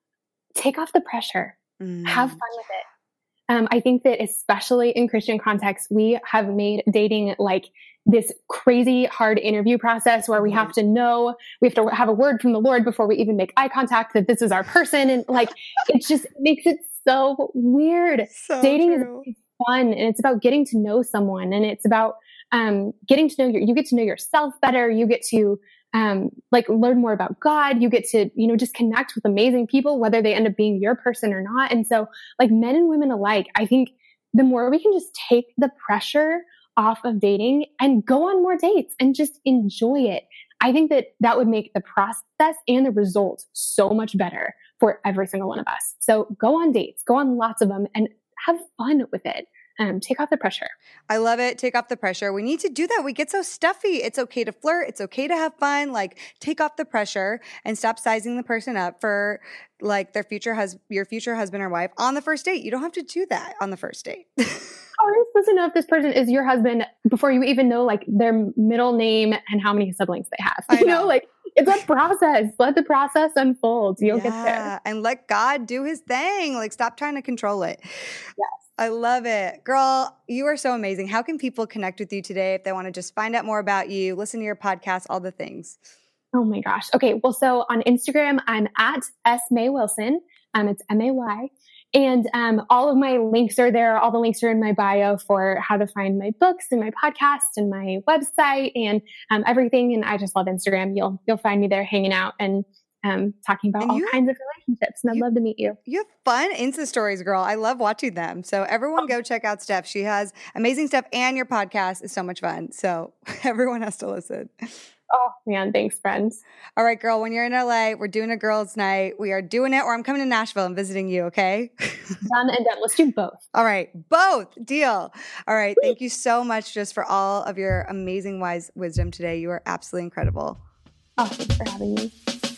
take off the pressure. Mm. Have fun with it. Um, I think that especially in Christian context, we have made dating like this crazy hard interview process where we have to know, we have to have a word from the Lord before we even make eye contact that this is our person. And like, it just makes it so weird. So dating true. is fun, and it's about getting to know someone, and it's about um, getting to know your, you get to know yourself better. You get to um, like learn more about God. You get to, you know, just connect with amazing people, whether they end up being your person or not. And so like men and women alike, I think the more we can just take the pressure off of dating and go on more dates and just enjoy it, I think that that would make the process and the results so much better for every single one of us. So go on dates, go on lots of them, and have fun with it. Um, take off the pressure. I love it. Take off the pressure. We need to do that. We get so stuffy. It's okay to flirt. It's okay to have fun. Like, take off the pressure and stop sizing the person up for like their future hus- your future husband or wife on the first date. You don't have to do that on the first date. Oh, you're supposed to know if this person is your husband before you even know like their middle name and how many siblings they have. You know. know, like it's a process. Let the process unfold. You'll yeah, get there. And let God do his thing. Like, stop trying to control it. Yes. I love it. Girl, you are so amazing. How can people connect with you today if they want to just find out more about you, listen to your podcast, all the things? Oh my gosh. Okay. Well, so on Instagram, I'm at S May Wilson. Um, it's M A Y. And um, all of my links are there. All the links are in my bio for how to find my books and my podcast and my website and um, everything. And I just love Instagram. You'll you'll find me there hanging out and um, talking about and all kinds have, of relationships. And I'd you, love to meet you. You have fun Insta stories, girl. I love watching them. So everyone go check out Steph. She has amazing stuff, and your podcast is so much fun. So everyone has to listen. Oh, man. Thanks, friends. All right, girl. When you're in L A, we're doing a girls' night. We are doing it, or I'm coming to Nashville and visiting you, okay? Done and done. Let's do both. All right. Both. Deal. All right. Thank you so much just for all of your amazing wise wisdom today. You are absolutely incredible. Oh, thanks for having me.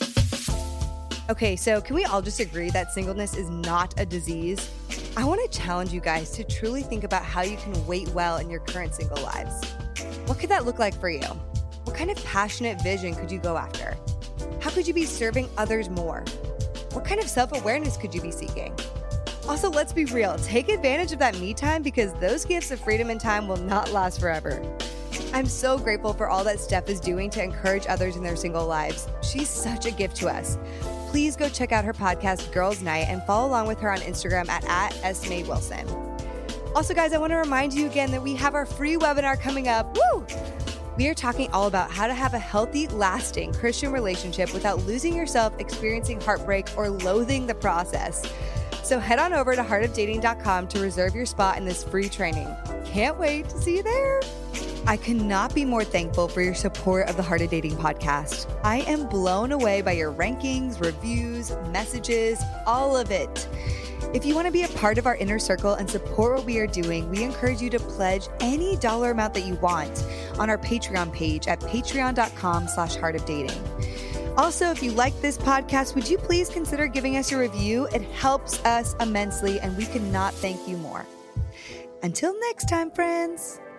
Okay, so can we all just agree that singleness is not a disease? I want to challenge you guys to truly think about how you can wait well in your current single lives. What could that look like for you? What kind of passionate vision could you go after? How could you be serving others more? What kind of self-awareness could you be seeking? Also, let's be real. Take advantage of that me time, because those gifts of freedom and time will not last forever. I'm so grateful for all that Steph is doing to encourage others in their single lives. She's such a gift to us. Please go check out her podcast, Girls Night, and follow along with her on Instagram at, at S May Wilson. Also, guys, I want to remind you again that we have our free webinar coming up. Woo! We are talking all about how to have a healthy, lasting Christian relationship without losing yourself, experiencing heartbreak, or loathing the process. So head on over to heart of dating dot com to reserve your spot in this free training. Can't wait to see you there. I cannot be more thankful for your support of the Heart of Dating podcast. I am blown away by your rankings, reviews, messages, all of it. If you want to be a part of our inner circle and support what we are doing, we encourage you to pledge any dollar amount that you want on our Patreon page at patreon dot com slash heart of dating. Also, if you like this podcast, would you please consider giving us a review? It helps us immensely, and we cannot thank you more. Until next time, friends.